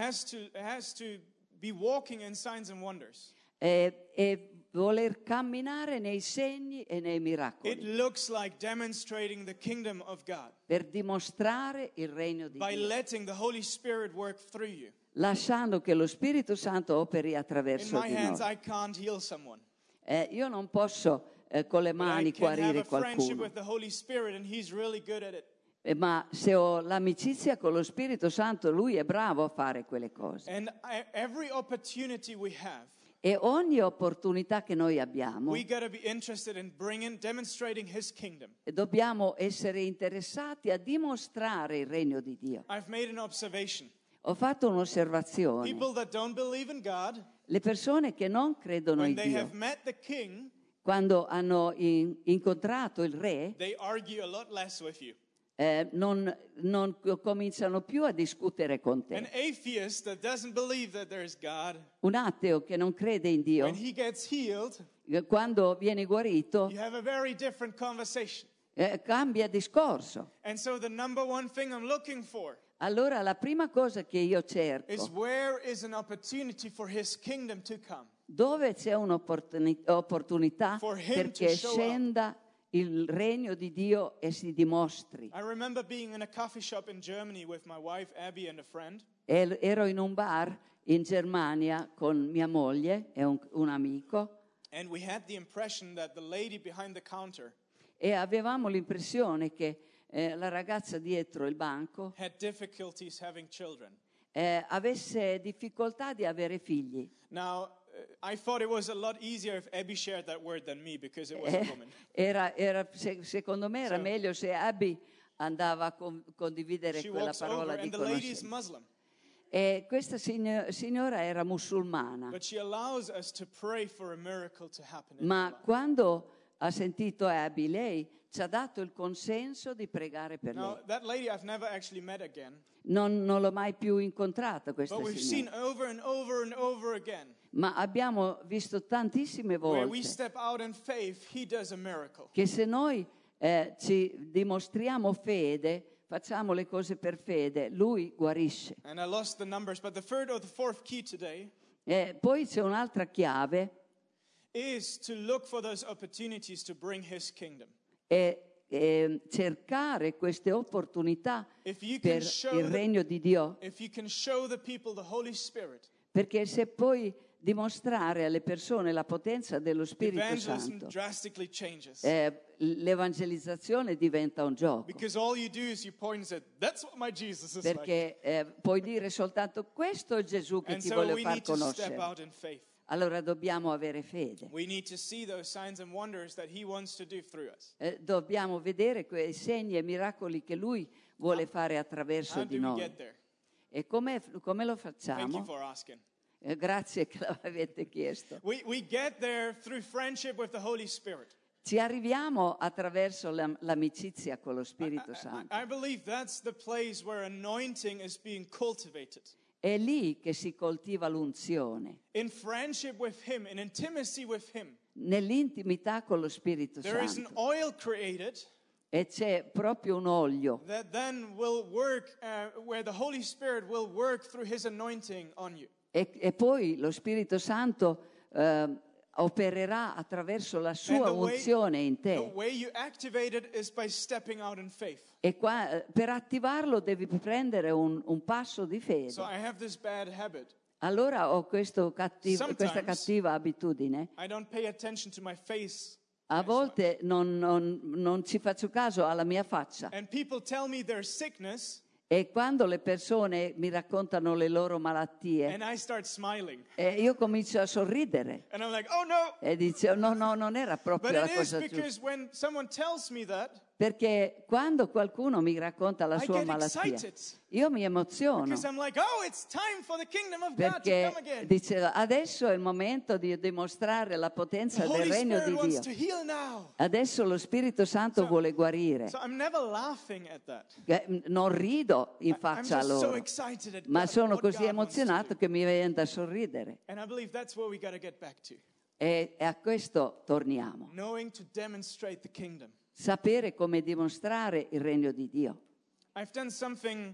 Speaker 3: to be walking in signs and wonders.
Speaker 2: è voler camminare nei segni e nei
Speaker 3: It
Speaker 2: miracoli
Speaker 3: looks like demonstrating the kingdom of God
Speaker 2: per dimostrare il regno di
Speaker 3: by
Speaker 2: Dio,
Speaker 3: letting the Holy Spirit work through you.
Speaker 2: lasciando che lo Spirito Santo operi
Speaker 3: In
Speaker 2: attraverso
Speaker 3: my
Speaker 2: di
Speaker 3: hands,
Speaker 2: noi.
Speaker 3: I can't heal someone.
Speaker 2: Io non posso con le
Speaker 3: But I
Speaker 2: mani
Speaker 3: can have
Speaker 2: guarire
Speaker 3: a friendship
Speaker 2: qualcuno.
Speaker 3: with the Holy Spirit, and He's really good at it.
Speaker 2: Ma se ho l'amicizia con lo Spirito Santo, Lui è bravo a fare quelle cose.
Speaker 3: And every opportunity we have,
Speaker 2: E ogni opportunità che noi abbiamo,
Speaker 3: we got to be interested in demonstrating His kingdom.
Speaker 2: dobbiamo essere interessati a dimostrare il regno di Dio.
Speaker 3: I've made an observation.
Speaker 2: Ho fatto un'osservazione.
Speaker 3: People that don't believe in God,
Speaker 2: Le persone che non credono
Speaker 3: when
Speaker 2: in
Speaker 3: they
Speaker 2: Dio,
Speaker 3: have met the King,
Speaker 2: quando hanno incontrato il Re,
Speaker 3: they argue a lot less with you.
Speaker 2: non cominciano più a discutere con
Speaker 3: An
Speaker 2: te.
Speaker 3: atheist that doesn't believe that there is God,
Speaker 2: Un ateo che non crede in Dio,
Speaker 3: when he gets healed,
Speaker 2: quando viene guarito,
Speaker 3: you have a very different conversation.
Speaker 2: cambia discorso.
Speaker 3: And so the number one thing I'm looking for
Speaker 2: Allora la prima cosa che io
Speaker 3: is
Speaker 2: cerco,
Speaker 3: where is an opportunity for His kingdom to come?
Speaker 2: dove c'è un'opportunità
Speaker 3: For him
Speaker 2: perché
Speaker 3: to show up.
Speaker 2: scenda il regno di Dio e si dimostri.
Speaker 3: I remember being in a coffee shop in Germany with my wife Abby and a friend.
Speaker 2: Ero in un bar in Germania con mia moglie e un amico
Speaker 3: And we had the impression that the lady behind the counter
Speaker 2: e avevamo l'impressione che la ragazza dietro il banco
Speaker 3: had difficulties having children.
Speaker 2: avesse difficoltà di avere figli.
Speaker 3: Now, I thought it was a lot easier if Abby shared that word than me because it was a woman.
Speaker 2: Secondo me era
Speaker 3: So-
Speaker 2: meglio se Abby andava a condividere
Speaker 3: She
Speaker 2: quella
Speaker 3: walks over
Speaker 2: parola di
Speaker 3: and the lady is
Speaker 2: conoscenza.
Speaker 3: Muslim.
Speaker 2: E questa signora era musulmana,
Speaker 3: But she allows us to pray for a miracle to happen in her
Speaker 2: ma
Speaker 3: life.
Speaker 2: quando ha sentito Abby, lei ci ha dato il consenso di pregare per
Speaker 3: Now,
Speaker 2: lei.
Speaker 3: that lady I've never actually met again,
Speaker 2: Non l'ho mai più incontrata questa
Speaker 3: but we've seen
Speaker 2: signora,
Speaker 3: over and over and over again,
Speaker 2: ma abbiamo visto tantissime
Speaker 3: where we
Speaker 2: volte
Speaker 3: step out in faith, he does a miracle.
Speaker 2: che se noi ci dimostriamo fede, facciamo le cose per fede, lui guarisce.
Speaker 3: And I lost the numbers, but the third or the fourth key today
Speaker 2: Poi c'è un'altra chiave,
Speaker 3: is to look for those opportunities to bring his kingdom.
Speaker 2: è cercare queste opportunità
Speaker 3: If you
Speaker 2: per
Speaker 3: can show
Speaker 2: il regno di Dio,
Speaker 3: if you can show the people the Holy Spirit,
Speaker 2: perché se puoi dimostrare alle persone la potenza dello Spirito
Speaker 3: evangelism
Speaker 2: Santo,
Speaker 3: drastically changes.
Speaker 2: l'evangelizzazione diventa un gioco.
Speaker 3: Because all you do is you point and say, that's what my Jesus is like.
Speaker 2: Perché puoi dire soltanto questo è Gesù che
Speaker 3: And
Speaker 2: ti
Speaker 3: so
Speaker 2: vuole
Speaker 3: we
Speaker 2: far
Speaker 3: need to step
Speaker 2: conoscere.
Speaker 3: out in faith.
Speaker 2: Allora dobbiamo avere fede.
Speaker 3: We need to see those signs and wonders that he wants to do through us.
Speaker 2: Dobbiamo vedere quei segni e miracoli che Lui vuole fare attraverso
Speaker 3: How
Speaker 2: di
Speaker 3: do we
Speaker 2: noi.
Speaker 3: get there?
Speaker 2: E come lo
Speaker 3: Thank you
Speaker 2: facciamo?
Speaker 3: for asking.
Speaker 2: Grazie che l'avete chiesto.
Speaker 3: We get there through friendship with the Holy Spirit.
Speaker 2: Ci arriviamo attraverso l'amicizia con lo Spirito Santo.
Speaker 3: I believe that's the place where anointing is being cultivated.
Speaker 2: È lì che si coltiva l'unzione,
Speaker 3: In friendship with him, in intimacy with him.
Speaker 2: nell'intimità con lo Spirito
Speaker 3: There is an
Speaker 2: Santo.
Speaker 3: oil created
Speaker 2: E c'è proprio un olio
Speaker 3: that then will work, where the Holy Spirit will work through his anointing on you.
Speaker 2: e poi lo Spirito Santo opererà attraverso la sua
Speaker 3: And
Speaker 2: unzione in
Speaker 3: the
Speaker 2: te.
Speaker 3: way you activate it is by stepping out in faith.
Speaker 2: E per attivarlo devi prendere un passo di
Speaker 3: So
Speaker 2: fede.
Speaker 3: I have this bad habit.
Speaker 2: Allora ho questa
Speaker 3: Sometimes
Speaker 2: cattiva abitudine.
Speaker 3: I don't pay attention to my face.
Speaker 2: A volte non ci faccio caso alla mia faccia.
Speaker 3: And people tell me their sickness,
Speaker 2: E quando le persone mi raccontano le loro malattie,
Speaker 3: and I start smiling.
Speaker 2: io comincio a sorridere.
Speaker 3: And I'm like, oh no!
Speaker 2: E dice, no, non era proprio
Speaker 3: But
Speaker 2: la
Speaker 3: it is
Speaker 2: cosa giusta.
Speaker 3: because when someone tells me that,
Speaker 2: Perché quando qualcuno mi racconta la
Speaker 3: I
Speaker 2: sua
Speaker 3: get
Speaker 2: malattia,
Speaker 3: excited.
Speaker 2: io mi emoziono.
Speaker 3: Because I'm like, oh, it's time for the kingdom of God to
Speaker 2: Perché
Speaker 3: come again.
Speaker 2: dice, adesso è il momento di dimostrare la
Speaker 3: The
Speaker 2: potenza del
Speaker 3: Holy
Speaker 2: regno
Speaker 3: Spirit
Speaker 2: di
Speaker 3: wants
Speaker 2: Dio.
Speaker 3: to heal now.
Speaker 2: Adesso lo Spirito Santo vuole guarire.
Speaker 3: So I'm never laughing at that.
Speaker 2: Non rido in
Speaker 3: I'm
Speaker 2: faccia a
Speaker 3: just so
Speaker 2: loro,
Speaker 3: excited at
Speaker 2: ma
Speaker 3: God,
Speaker 2: sono
Speaker 3: what
Speaker 2: così
Speaker 3: God wants to
Speaker 2: emozionato
Speaker 3: do.
Speaker 2: che mi viene da sorridere.
Speaker 3: And I believe that's where we got to get back to.
Speaker 2: E a questo torniamo.
Speaker 3: Knowing to demonstrate the kingdom.
Speaker 2: Sapere come dimostrare il regno di Dio.
Speaker 3: I've done something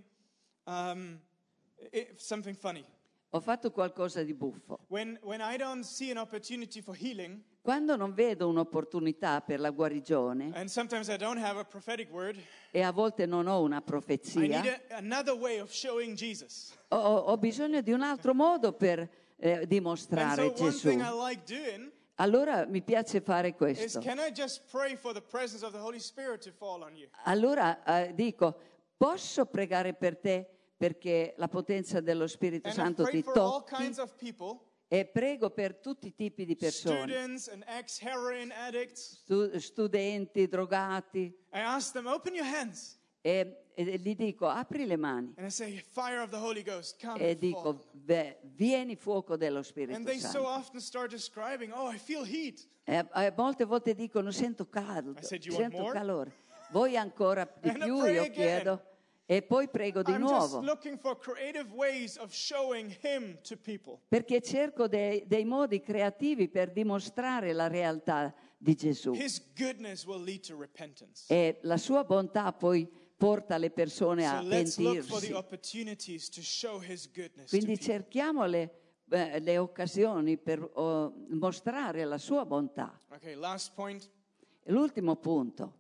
Speaker 3: funny.
Speaker 2: Ho fatto qualcosa di buffo.
Speaker 3: When I don't see an opportunity for healing,
Speaker 2: Quando non vedo un'opportunità per la guarigione
Speaker 3: and sometimes I don't have a prophetic word,
Speaker 2: e a volte non ho una
Speaker 3: I
Speaker 2: profezia,
Speaker 3: need another way of showing Jesus.
Speaker 2: ho bisogno di un altro modo per
Speaker 3: And
Speaker 2: dimostrare
Speaker 3: so one
Speaker 2: Gesù.
Speaker 3: thing I like doing
Speaker 2: Allora mi piace fare
Speaker 3: is,
Speaker 2: questo.
Speaker 3: can I just pray for the presence of the Holy Spirit to fall on you?
Speaker 2: Allora dico, posso pregare per te perché la potenza dello Spirito
Speaker 3: And I
Speaker 2: Santo
Speaker 3: pray
Speaker 2: ti
Speaker 3: for all
Speaker 2: tocchi?
Speaker 3: kinds of people,
Speaker 2: E prego per tutti i tipi di persone,
Speaker 3: students and ex-heroin addicts.
Speaker 2: studenti, drogati,
Speaker 3: I ask them, open your hands.
Speaker 2: e gli dico, apri le mani
Speaker 3: And I say, fire of the Holy Ghost, come
Speaker 2: e
Speaker 3: and fall.
Speaker 2: dico, vieni fuoco dello
Speaker 3: And
Speaker 2: Spirito
Speaker 3: they so
Speaker 2: Santo.
Speaker 3: often start describing, oh, I feel heat.
Speaker 2: E molte volte dicono, sento caldo,
Speaker 3: I said, "You want
Speaker 2: sento
Speaker 3: more?"
Speaker 2: calore. Vuoi ancora di
Speaker 3: And I
Speaker 2: più?
Speaker 3: pray
Speaker 2: Io
Speaker 3: again.
Speaker 2: chiedo. E poi prego di
Speaker 3: I'm just
Speaker 2: nuovo.
Speaker 3: looking for creative ways of showing Him to people.
Speaker 2: Perché cerco dei modi creativi per dimostrare la realtà di Gesù.
Speaker 3: His goodness will lead to repentance.
Speaker 2: E la sua bontà poi porta le persone
Speaker 3: So
Speaker 2: a
Speaker 3: let's look for the
Speaker 2: pentirsi.
Speaker 3: opportunities to show His goodness to
Speaker 2: Quindi
Speaker 3: people.
Speaker 2: cerchiamo le occasioni per mostrare la sua bontà.
Speaker 3: Okay, last point.
Speaker 2: L'ultimo punto.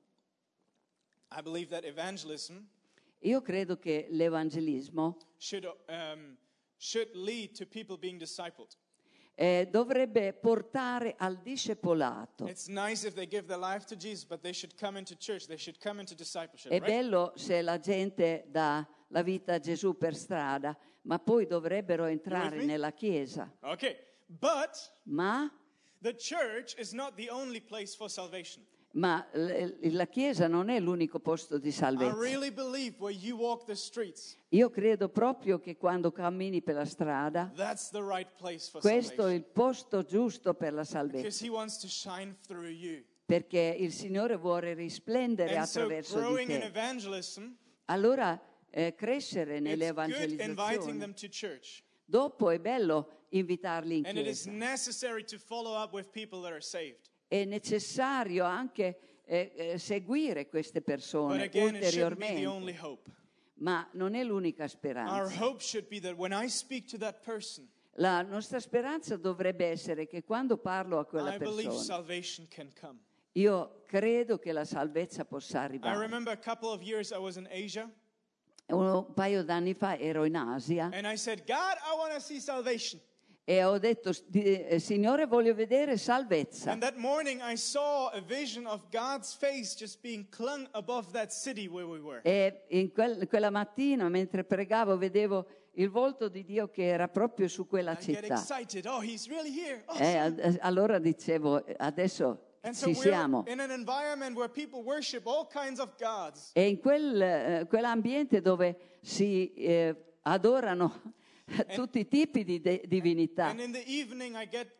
Speaker 3: I believe that evangelism
Speaker 2: Io credo che l'evangelismo
Speaker 3: should lead to people being discipled.
Speaker 2: dovrebbe portare al discepolato.
Speaker 3: It's nice if they give their life to Jesus, but they should come into church. They should come into discipleship,
Speaker 2: È
Speaker 3: right?
Speaker 2: bello se la gente dà la vita a Gesù per strada, ma poi dovrebbero entrare
Speaker 3: me?
Speaker 2: nella Chiesa.
Speaker 3: Okay, but
Speaker 2: Ma
Speaker 3: the church is not the only place for salvation.
Speaker 2: la Chiesa non è l'unico posto di
Speaker 3: I
Speaker 2: salvezza.
Speaker 3: really believe where you walk the streets,
Speaker 2: Io credo proprio che quando cammini per la strada,
Speaker 3: that's the right place for
Speaker 2: questo è
Speaker 3: salvation.
Speaker 2: il posto giusto per la
Speaker 3: Because
Speaker 2: salvezza,
Speaker 3: He wants to shine through you.
Speaker 2: perché il Signore vuole risplendere
Speaker 3: And so
Speaker 2: attraverso di
Speaker 3: growing in
Speaker 2: te.
Speaker 3: evangelism,
Speaker 2: Allora crescere
Speaker 3: it's good inviting
Speaker 2: nell'evangelizzazione.
Speaker 3: them to church.
Speaker 2: Dopo è bello invitarli in
Speaker 3: And it is
Speaker 2: chiesa.
Speaker 3: necessary to follow up with people that are saved.
Speaker 2: È necessario anche seguire queste
Speaker 3: But
Speaker 2: persone
Speaker 3: again, it shouldn't be the only
Speaker 2: ulteriormente,
Speaker 3: hope.
Speaker 2: ma non è l'unica
Speaker 3: Our
Speaker 2: speranza.
Speaker 3: hope should be that when I speak to that person,
Speaker 2: La nostra speranza dovrebbe essere che quando parlo a quella
Speaker 3: I believe
Speaker 2: persona,
Speaker 3: salvation can come.
Speaker 2: io credo che la salvezza possa
Speaker 3: I
Speaker 2: arrivare.
Speaker 3: remember a couple of years I was in Asia,
Speaker 2: Un paio d'anni fa ero in Asia
Speaker 3: and I said, God, I want to see salvation.
Speaker 2: e ho detto, Signore, voglio vedere salvezza.
Speaker 3: And that morning I saw a vision of God's face just being clung above that city where we were.
Speaker 2: E quella mattina, mentre pregavo, vedevo il volto di Dio che era proprio su quella
Speaker 3: I get
Speaker 2: città.
Speaker 3: excited. Oh, he's really here. Awesome.
Speaker 2: Allora dicevo, adesso
Speaker 3: And so
Speaker 2: ci
Speaker 3: we're
Speaker 2: siamo.
Speaker 3: in an environment where people worship all kinds of gods.
Speaker 2: E in quell'ambiente dove si adorano tutti i tipi di divinità.
Speaker 3: And in the evening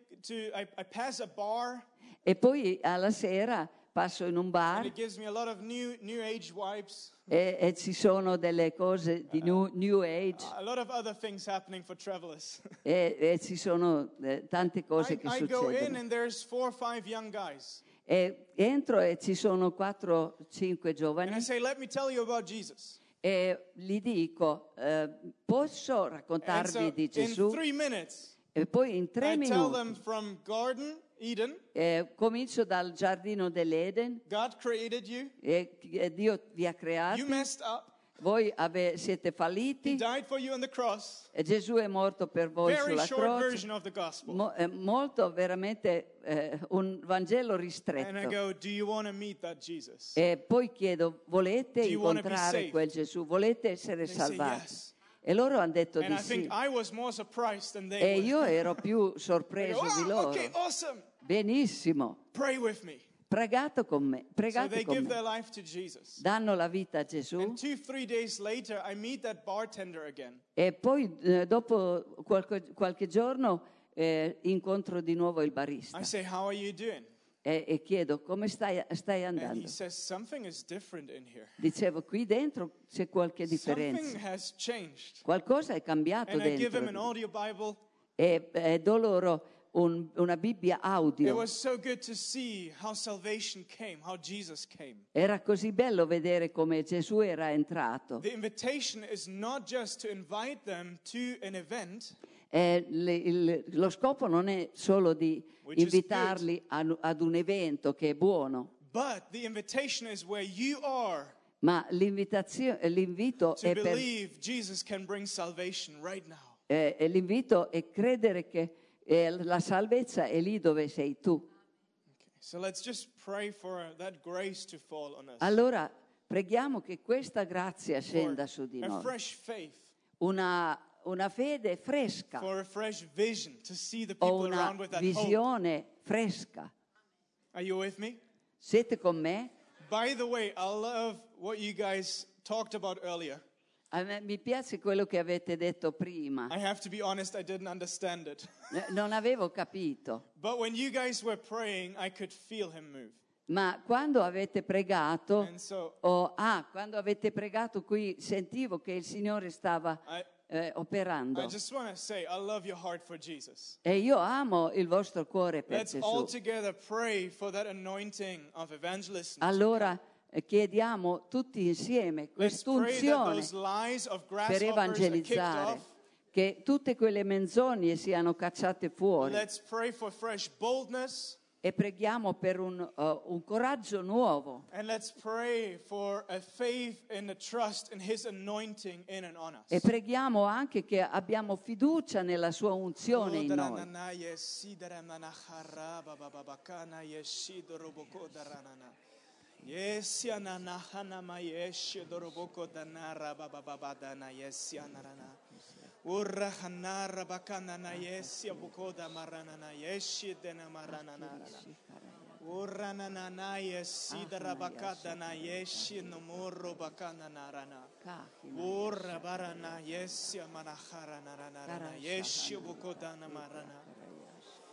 Speaker 3: I pass a bar,
Speaker 2: E poi alla sera passo in un
Speaker 3: and
Speaker 2: bar
Speaker 3: it gives me a lot of new age vibes.
Speaker 2: e ci sono delle cose di new age
Speaker 3: A lot of other things happening for travelers.
Speaker 2: e ci sono tante cose che
Speaker 3: I go in
Speaker 2: succedono.
Speaker 3: and there's 4 or 5 young guys.
Speaker 2: E entro e ci sono 4-5
Speaker 3: And
Speaker 2: giovani
Speaker 3: I say, let me tell you about Jesus.
Speaker 2: e gli dico, posso
Speaker 3: And
Speaker 2: raccontarvi
Speaker 3: so
Speaker 2: di
Speaker 3: in
Speaker 2: Gesù?
Speaker 3: 3 minutes,
Speaker 2: E poi in 3
Speaker 3: I tell
Speaker 2: minuti
Speaker 3: them from Garden Eden,
Speaker 2: comincio dal giardino dell'Eden
Speaker 3: God created you,
Speaker 2: e Dio vi ha
Speaker 3: you
Speaker 2: creati,
Speaker 3: messed up,
Speaker 2: voi siete
Speaker 3: He
Speaker 2: falliti
Speaker 3: died for you on the cross.
Speaker 2: e Gesù è morto per voi
Speaker 3: Very
Speaker 2: sulla
Speaker 3: short
Speaker 2: croce.
Speaker 3: version of the gospel.
Speaker 2: Molto veramente un Vangelo
Speaker 3: And I
Speaker 2: ristretto.
Speaker 3: go, do you want to meet that Jesus?
Speaker 2: E poi chiedo, volete
Speaker 3: Do you wanna be
Speaker 2: incontrare
Speaker 3: saved?
Speaker 2: quel Gesù? Volete essere
Speaker 3: They say
Speaker 2: salvati?
Speaker 3: yes.
Speaker 2: E loro hanno detto
Speaker 3: And
Speaker 2: di
Speaker 3: I think
Speaker 2: sì.
Speaker 3: I was more surprised than
Speaker 2: E
Speaker 3: they were.
Speaker 2: io ero più
Speaker 3: I go,
Speaker 2: sorpreso di loro.
Speaker 3: okay, awesome.
Speaker 2: Benissimo,
Speaker 3: Pray with me.
Speaker 2: pregate con me,
Speaker 3: So
Speaker 2: pregate
Speaker 3: they
Speaker 2: con
Speaker 3: give
Speaker 2: me.
Speaker 3: their life to Jesus.
Speaker 2: Danno la vita a Gesù
Speaker 3: And 2-3 days later, I meet that bartender again.
Speaker 2: e poi dopo qualche giorno incontro di nuovo il barista
Speaker 3: I say, how are you doing?
Speaker 2: e chiedo come stai
Speaker 3: And he
Speaker 2: andando.
Speaker 3: says, something is different in here.
Speaker 2: Dicevo, qui dentro c'è qualche
Speaker 3: Something
Speaker 2: differenza.
Speaker 3: has changed.
Speaker 2: Qualcosa è cambiato
Speaker 3: And I give him an
Speaker 2: dentro
Speaker 3: audio Bible.
Speaker 2: e do loro una Bibbia
Speaker 3: It
Speaker 2: audio.
Speaker 3: was so good to see how salvation came, how Jesus came.
Speaker 2: Era così bello vedere come Gesù era entrato.
Speaker 3: The invitation is not just to invite them to an event,
Speaker 2: Lo scopo non è solo di
Speaker 3: Which is
Speaker 2: invitarli ad un evento che è buono,
Speaker 3: but the invitation is where you are
Speaker 2: ma l'invito
Speaker 3: to
Speaker 2: è per
Speaker 3: believe Jesus can bring salvation right now.
Speaker 2: l'invito è credere che la salvezza è lì dove sei tu.
Speaker 3: Okay, so let's just pray for that grace to fall on us.
Speaker 2: Allora preghiamo che questa grazia
Speaker 3: For
Speaker 2: scenda su di
Speaker 3: a
Speaker 2: noi,
Speaker 3: fresh faith,
Speaker 2: una fede fresca
Speaker 3: for a fresh vision to see the
Speaker 2: o
Speaker 3: people
Speaker 2: una
Speaker 3: around with that hope.
Speaker 2: visione fresca.
Speaker 3: Are you with me?
Speaker 2: Siete con me?
Speaker 3: By the way, I love what you guys talked about earlier.
Speaker 2: A me, mi piace quello che avete detto prima.
Speaker 3: I have to be honest, I didn't understand it.
Speaker 2: Non avevo capito,
Speaker 3: But when you guys were praying, I could feel him move.
Speaker 2: ma quando avete pregato,
Speaker 3: And so
Speaker 2: quando avete pregato qui sentivo che il Signore stava
Speaker 3: I
Speaker 2: operando.
Speaker 3: just want to say, I love your heart for Jesus.
Speaker 2: E io amo il vostro cuore per
Speaker 3: Let's all
Speaker 2: Gesù.
Speaker 3: together pray for that anointing of evangelism.
Speaker 2: Allora chiediamo tutti insieme
Speaker 3: Let's pray that
Speaker 2: quest'unzione
Speaker 3: those lies of
Speaker 2: per
Speaker 3: grasshoppers are kicked
Speaker 2: evangelizzare,
Speaker 3: off.
Speaker 2: che tutte quelle menzogne siano cacciate fuori.
Speaker 3: Let's pray for fresh boldness.
Speaker 2: E preghiamo per un coraggio nuovo.
Speaker 3: And let's pray for a faith and a trust in His anointing in and on us.
Speaker 2: E preghiamo anche che abbiamo fiducia nella sua unzione in noi.
Speaker 3: Urra hanara bakana na yesia bukoda marana na yeshi dena marana na urra na na na yesi dara bakada na yeshi no morro bakana na rana urra barana yesia manahara na rana na yeshi bukoda na marana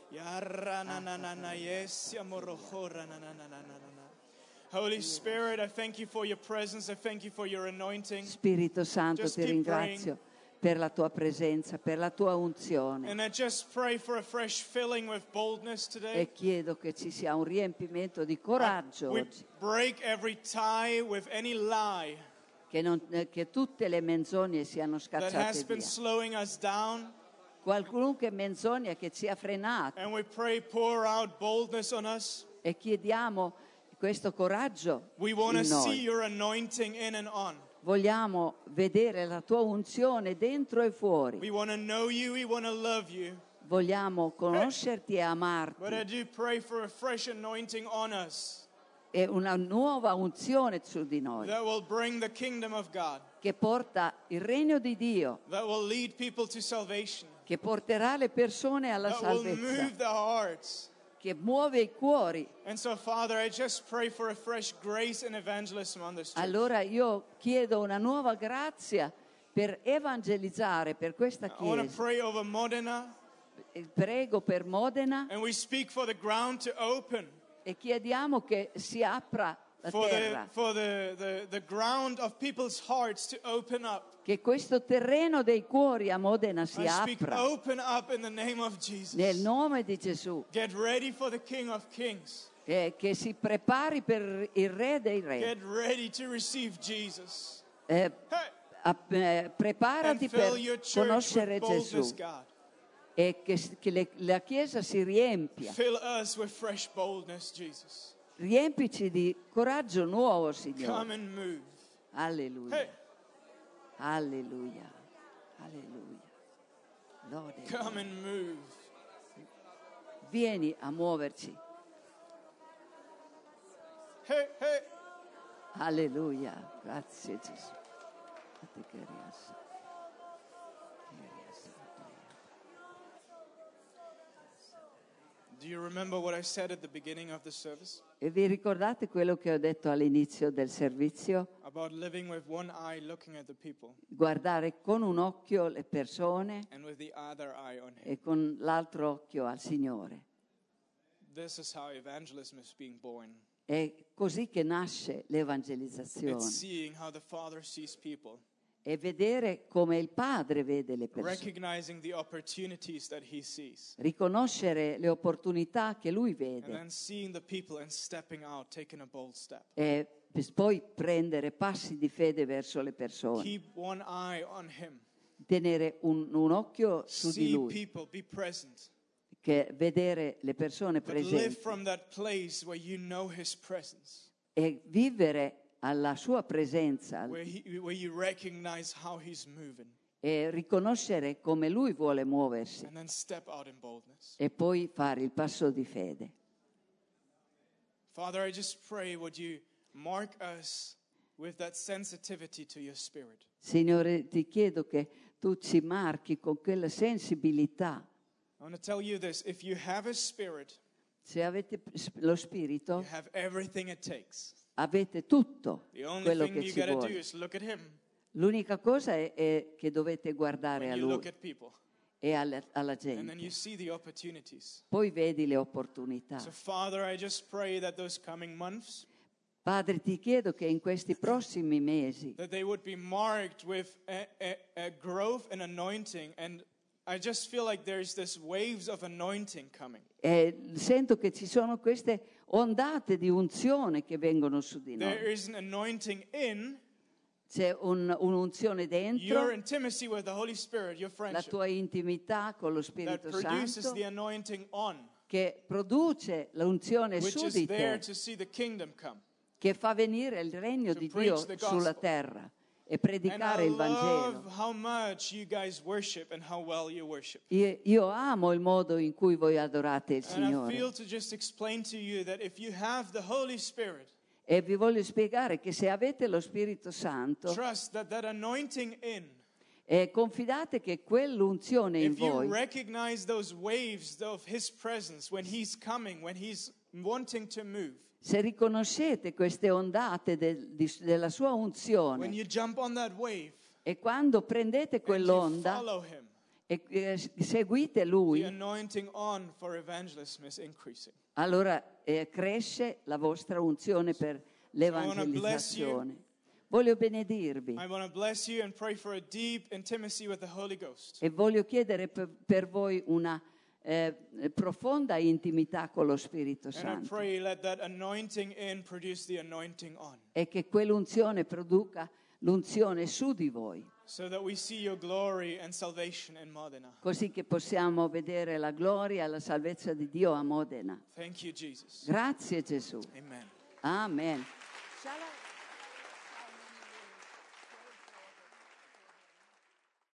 Speaker 3: Holy Spirit, I thank you for your presence. I thank you for your anointing.
Speaker 2: Spirito Santo,
Speaker 3: Just
Speaker 2: ti
Speaker 3: keep
Speaker 2: ringrazio per la tua presenza, per la tua unzione.
Speaker 3: And I just pray for a fresh filling with boldness today.
Speaker 2: E chiedo che ci sia un riempimento di coraggio
Speaker 3: We
Speaker 2: oggi,
Speaker 3: break every tie with any lie
Speaker 2: che tutte le menzogne siano
Speaker 3: that has
Speaker 2: scacciate
Speaker 3: been
Speaker 2: via.
Speaker 3: slowing us down.
Speaker 2: Qualunque menzogna che ci ha frenato,
Speaker 3: And we pray, pour out boldness on us.
Speaker 2: e chiediamo questo coraggio
Speaker 3: We want to
Speaker 2: in
Speaker 3: see
Speaker 2: noi.
Speaker 3: your anointing in and on.
Speaker 2: Vogliamo vedere la tua unzione dentro e fuori.
Speaker 3: We want to know you. We want to love you.
Speaker 2: Vogliamo conoscerti e
Speaker 3: But I
Speaker 2: amarti.
Speaker 3: do pray for a fresh anointing on us
Speaker 2: E una nuova unzione su di noi
Speaker 3: that will bring the kingdom of God,
Speaker 2: che porta il regno di Dio,
Speaker 3: that will lead people to salvation,
Speaker 2: che porterà le persone alla
Speaker 3: that will move
Speaker 2: salvezza,
Speaker 3: the hearts.
Speaker 2: che muove i cuori.
Speaker 3: And so, Father, I just pray for a fresh grace and evangelism on this church.
Speaker 2: Allora io chiedo una nuova grazia per evangelizzare per questa
Speaker 3: I want to
Speaker 2: Chiesa.
Speaker 3: pray over Modena,
Speaker 2: Prego per Modena
Speaker 3: and we speak for the ground to open,
Speaker 2: e chiediamo che si apra la terra,
Speaker 3: for the ground of people's hearts to open up.
Speaker 2: che questo terreno dei cuori a Modena si
Speaker 3: I speak
Speaker 2: apra
Speaker 3: open up in the name of Jesus.
Speaker 2: nel nome di Gesù,
Speaker 3: Get ready for the King of Kings.
Speaker 2: che si prepari per il Re dei Re.
Speaker 3: Get ready to receive Jesus.
Speaker 2: Eh,
Speaker 3: Hey,
Speaker 2: preparati
Speaker 3: and
Speaker 2: per
Speaker 3: fill your church
Speaker 2: conoscere
Speaker 3: with boldness,
Speaker 2: Gesù
Speaker 3: God.
Speaker 2: e che la Chiesa si riempia.
Speaker 3: Fill us with fresh boldness, Jesus.
Speaker 2: Riempici di coraggio nuovo,
Speaker 3: Come
Speaker 2: Signore.
Speaker 3: and move.
Speaker 2: Alleluia.
Speaker 3: Hey,
Speaker 2: Alleluia. Alleluia. Lode.
Speaker 3: come and move.
Speaker 2: Vieni a muoverci.
Speaker 3: Hey, hey.
Speaker 2: Alleluia. Grazie Gesù.
Speaker 3: Do you remember what I said at the beginning of the service
Speaker 2: E vi ricordate quello che ho detto all'inizio del servizio?
Speaker 3: about living with one eye looking at the people
Speaker 2: Guardare con un occhio le persone
Speaker 3: and with the other eye on Him?
Speaker 2: e con l'altro occhio al Signore.
Speaker 3: This is how evangelism is being born.
Speaker 2: È così che nasce
Speaker 3: It's
Speaker 2: l'evangelizzazione.
Speaker 3: seeing how the Father sees people,
Speaker 2: È vedere come il Padre vede le persone.
Speaker 3: recognizing the opportunities that He sees,
Speaker 2: Riconoscere le opportunità che Lui
Speaker 3: and
Speaker 2: vede
Speaker 3: then seeing the people and stepping out, taking a bold step.
Speaker 2: e poi prendere passi di fede verso le persone.
Speaker 3: Keep one eye on Him.
Speaker 2: Tenere un occhio su di
Speaker 3: See
Speaker 2: Lui,
Speaker 3: people, be present.
Speaker 2: che vedere le persone
Speaker 3: But live
Speaker 2: presenti
Speaker 3: from that place where you know His presence,
Speaker 2: e vivere alla sua presenza
Speaker 3: where you recognize how He's moving,
Speaker 2: e riconoscere come Lui vuole muoversi
Speaker 3: and then step out in boldness.
Speaker 2: e poi fare il passo di fede.
Speaker 3: Father, I just pray, would you mark us with that sensitivity to your Spirit?
Speaker 2: Signore, ti chiedo che tu ci marchi con quella sensibilità.
Speaker 3: I want to tell you this, if you have a spirit,
Speaker 2: Se avete lo Spirito,
Speaker 3: you have everything it takes.
Speaker 2: avete tutto
Speaker 3: The only
Speaker 2: quello
Speaker 3: thing
Speaker 2: che
Speaker 3: you
Speaker 2: ci
Speaker 3: got to do
Speaker 2: vuole.
Speaker 3: is look at Him
Speaker 2: L'unica cosa è che dovete guardare
Speaker 3: when
Speaker 2: a
Speaker 3: you look
Speaker 2: Lui
Speaker 3: at people,
Speaker 2: e alla
Speaker 3: and then
Speaker 2: gente.
Speaker 3: you see the opportunities.
Speaker 2: Poi vedi le opportunità.
Speaker 3: So, Father, I just pray that those coming months,
Speaker 2: Padre, ti chiedo che in questi prossimi mesi
Speaker 3: that they would be marked with a growth and anointing. And I just feel like there's this waves of anointing coming.
Speaker 2: sento che ci sono queste ondate di unzione che vengono su di
Speaker 3: There
Speaker 2: noi.
Speaker 3: is an anointing in
Speaker 2: C'è un'unzione
Speaker 3: your
Speaker 2: dentro,
Speaker 3: intimacy with the Holy Spirit, your
Speaker 2: la
Speaker 3: friendship,
Speaker 2: tua intimità con lo
Speaker 3: that
Speaker 2: Spirito
Speaker 3: produces
Speaker 2: Santo,
Speaker 3: the anointing on,
Speaker 2: che produce l'unzione
Speaker 3: which
Speaker 2: su
Speaker 3: is
Speaker 2: di
Speaker 3: there
Speaker 2: te,
Speaker 3: to see the kingdom come.
Speaker 2: che fa venire il regno
Speaker 3: To
Speaker 2: di
Speaker 3: preach
Speaker 2: Dio
Speaker 3: the
Speaker 2: sulla
Speaker 3: gospel.
Speaker 2: terra e
Speaker 3: And
Speaker 2: predicare
Speaker 3: I
Speaker 2: il
Speaker 3: love
Speaker 2: Vangelo.
Speaker 3: how much you guys worship and how well you worship.
Speaker 2: Io amo il modo in cui voi adorate il
Speaker 3: And I
Speaker 2: Signore
Speaker 3: feel to just explain to you that if you have the Holy Spirit,
Speaker 2: e vi voglio spiegare che se avete lo Spirito Santo,
Speaker 3: trust that anointing in,
Speaker 2: confidate che quell'unzione in
Speaker 3: if you
Speaker 2: voi,
Speaker 3: recognize those waves of His presence when He's coming, when He's wanting to move,
Speaker 2: se riconoscete queste ondate della sua
Speaker 3: when
Speaker 2: unzione
Speaker 3: you jump on that wave
Speaker 2: e quando prendete
Speaker 3: and you
Speaker 2: quell'onda
Speaker 3: follow Him,
Speaker 2: e seguite Lui,
Speaker 3: the anointing on for evangelism is increasing.
Speaker 2: allora cresce la vostra unzione per l'evangelizzazione. Voglio benedirvi
Speaker 3: I want to bless you and pray for a deep intimacy with the Holy Ghost.
Speaker 2: e voglio chiedere per voi una profonda intimità con lo Spirito
Speaker 3: And I
Speaker 2: Santo
Speaker 3: pray let that anointing in produce the anointing on,
Speaker 2: e che quell'unzione produca l'unzione su di voi,
Speaker 3: so that we see your glory and salvation in Modena.
Speaker 2: così che possiamo vedere la gloria e la salvezza di Dio a Modena.
Speaker 3: Thank you, Jesus.
Speaker 2: Grazie Gesù.
Speaker 3: Amen.
Speaker 2: Amen.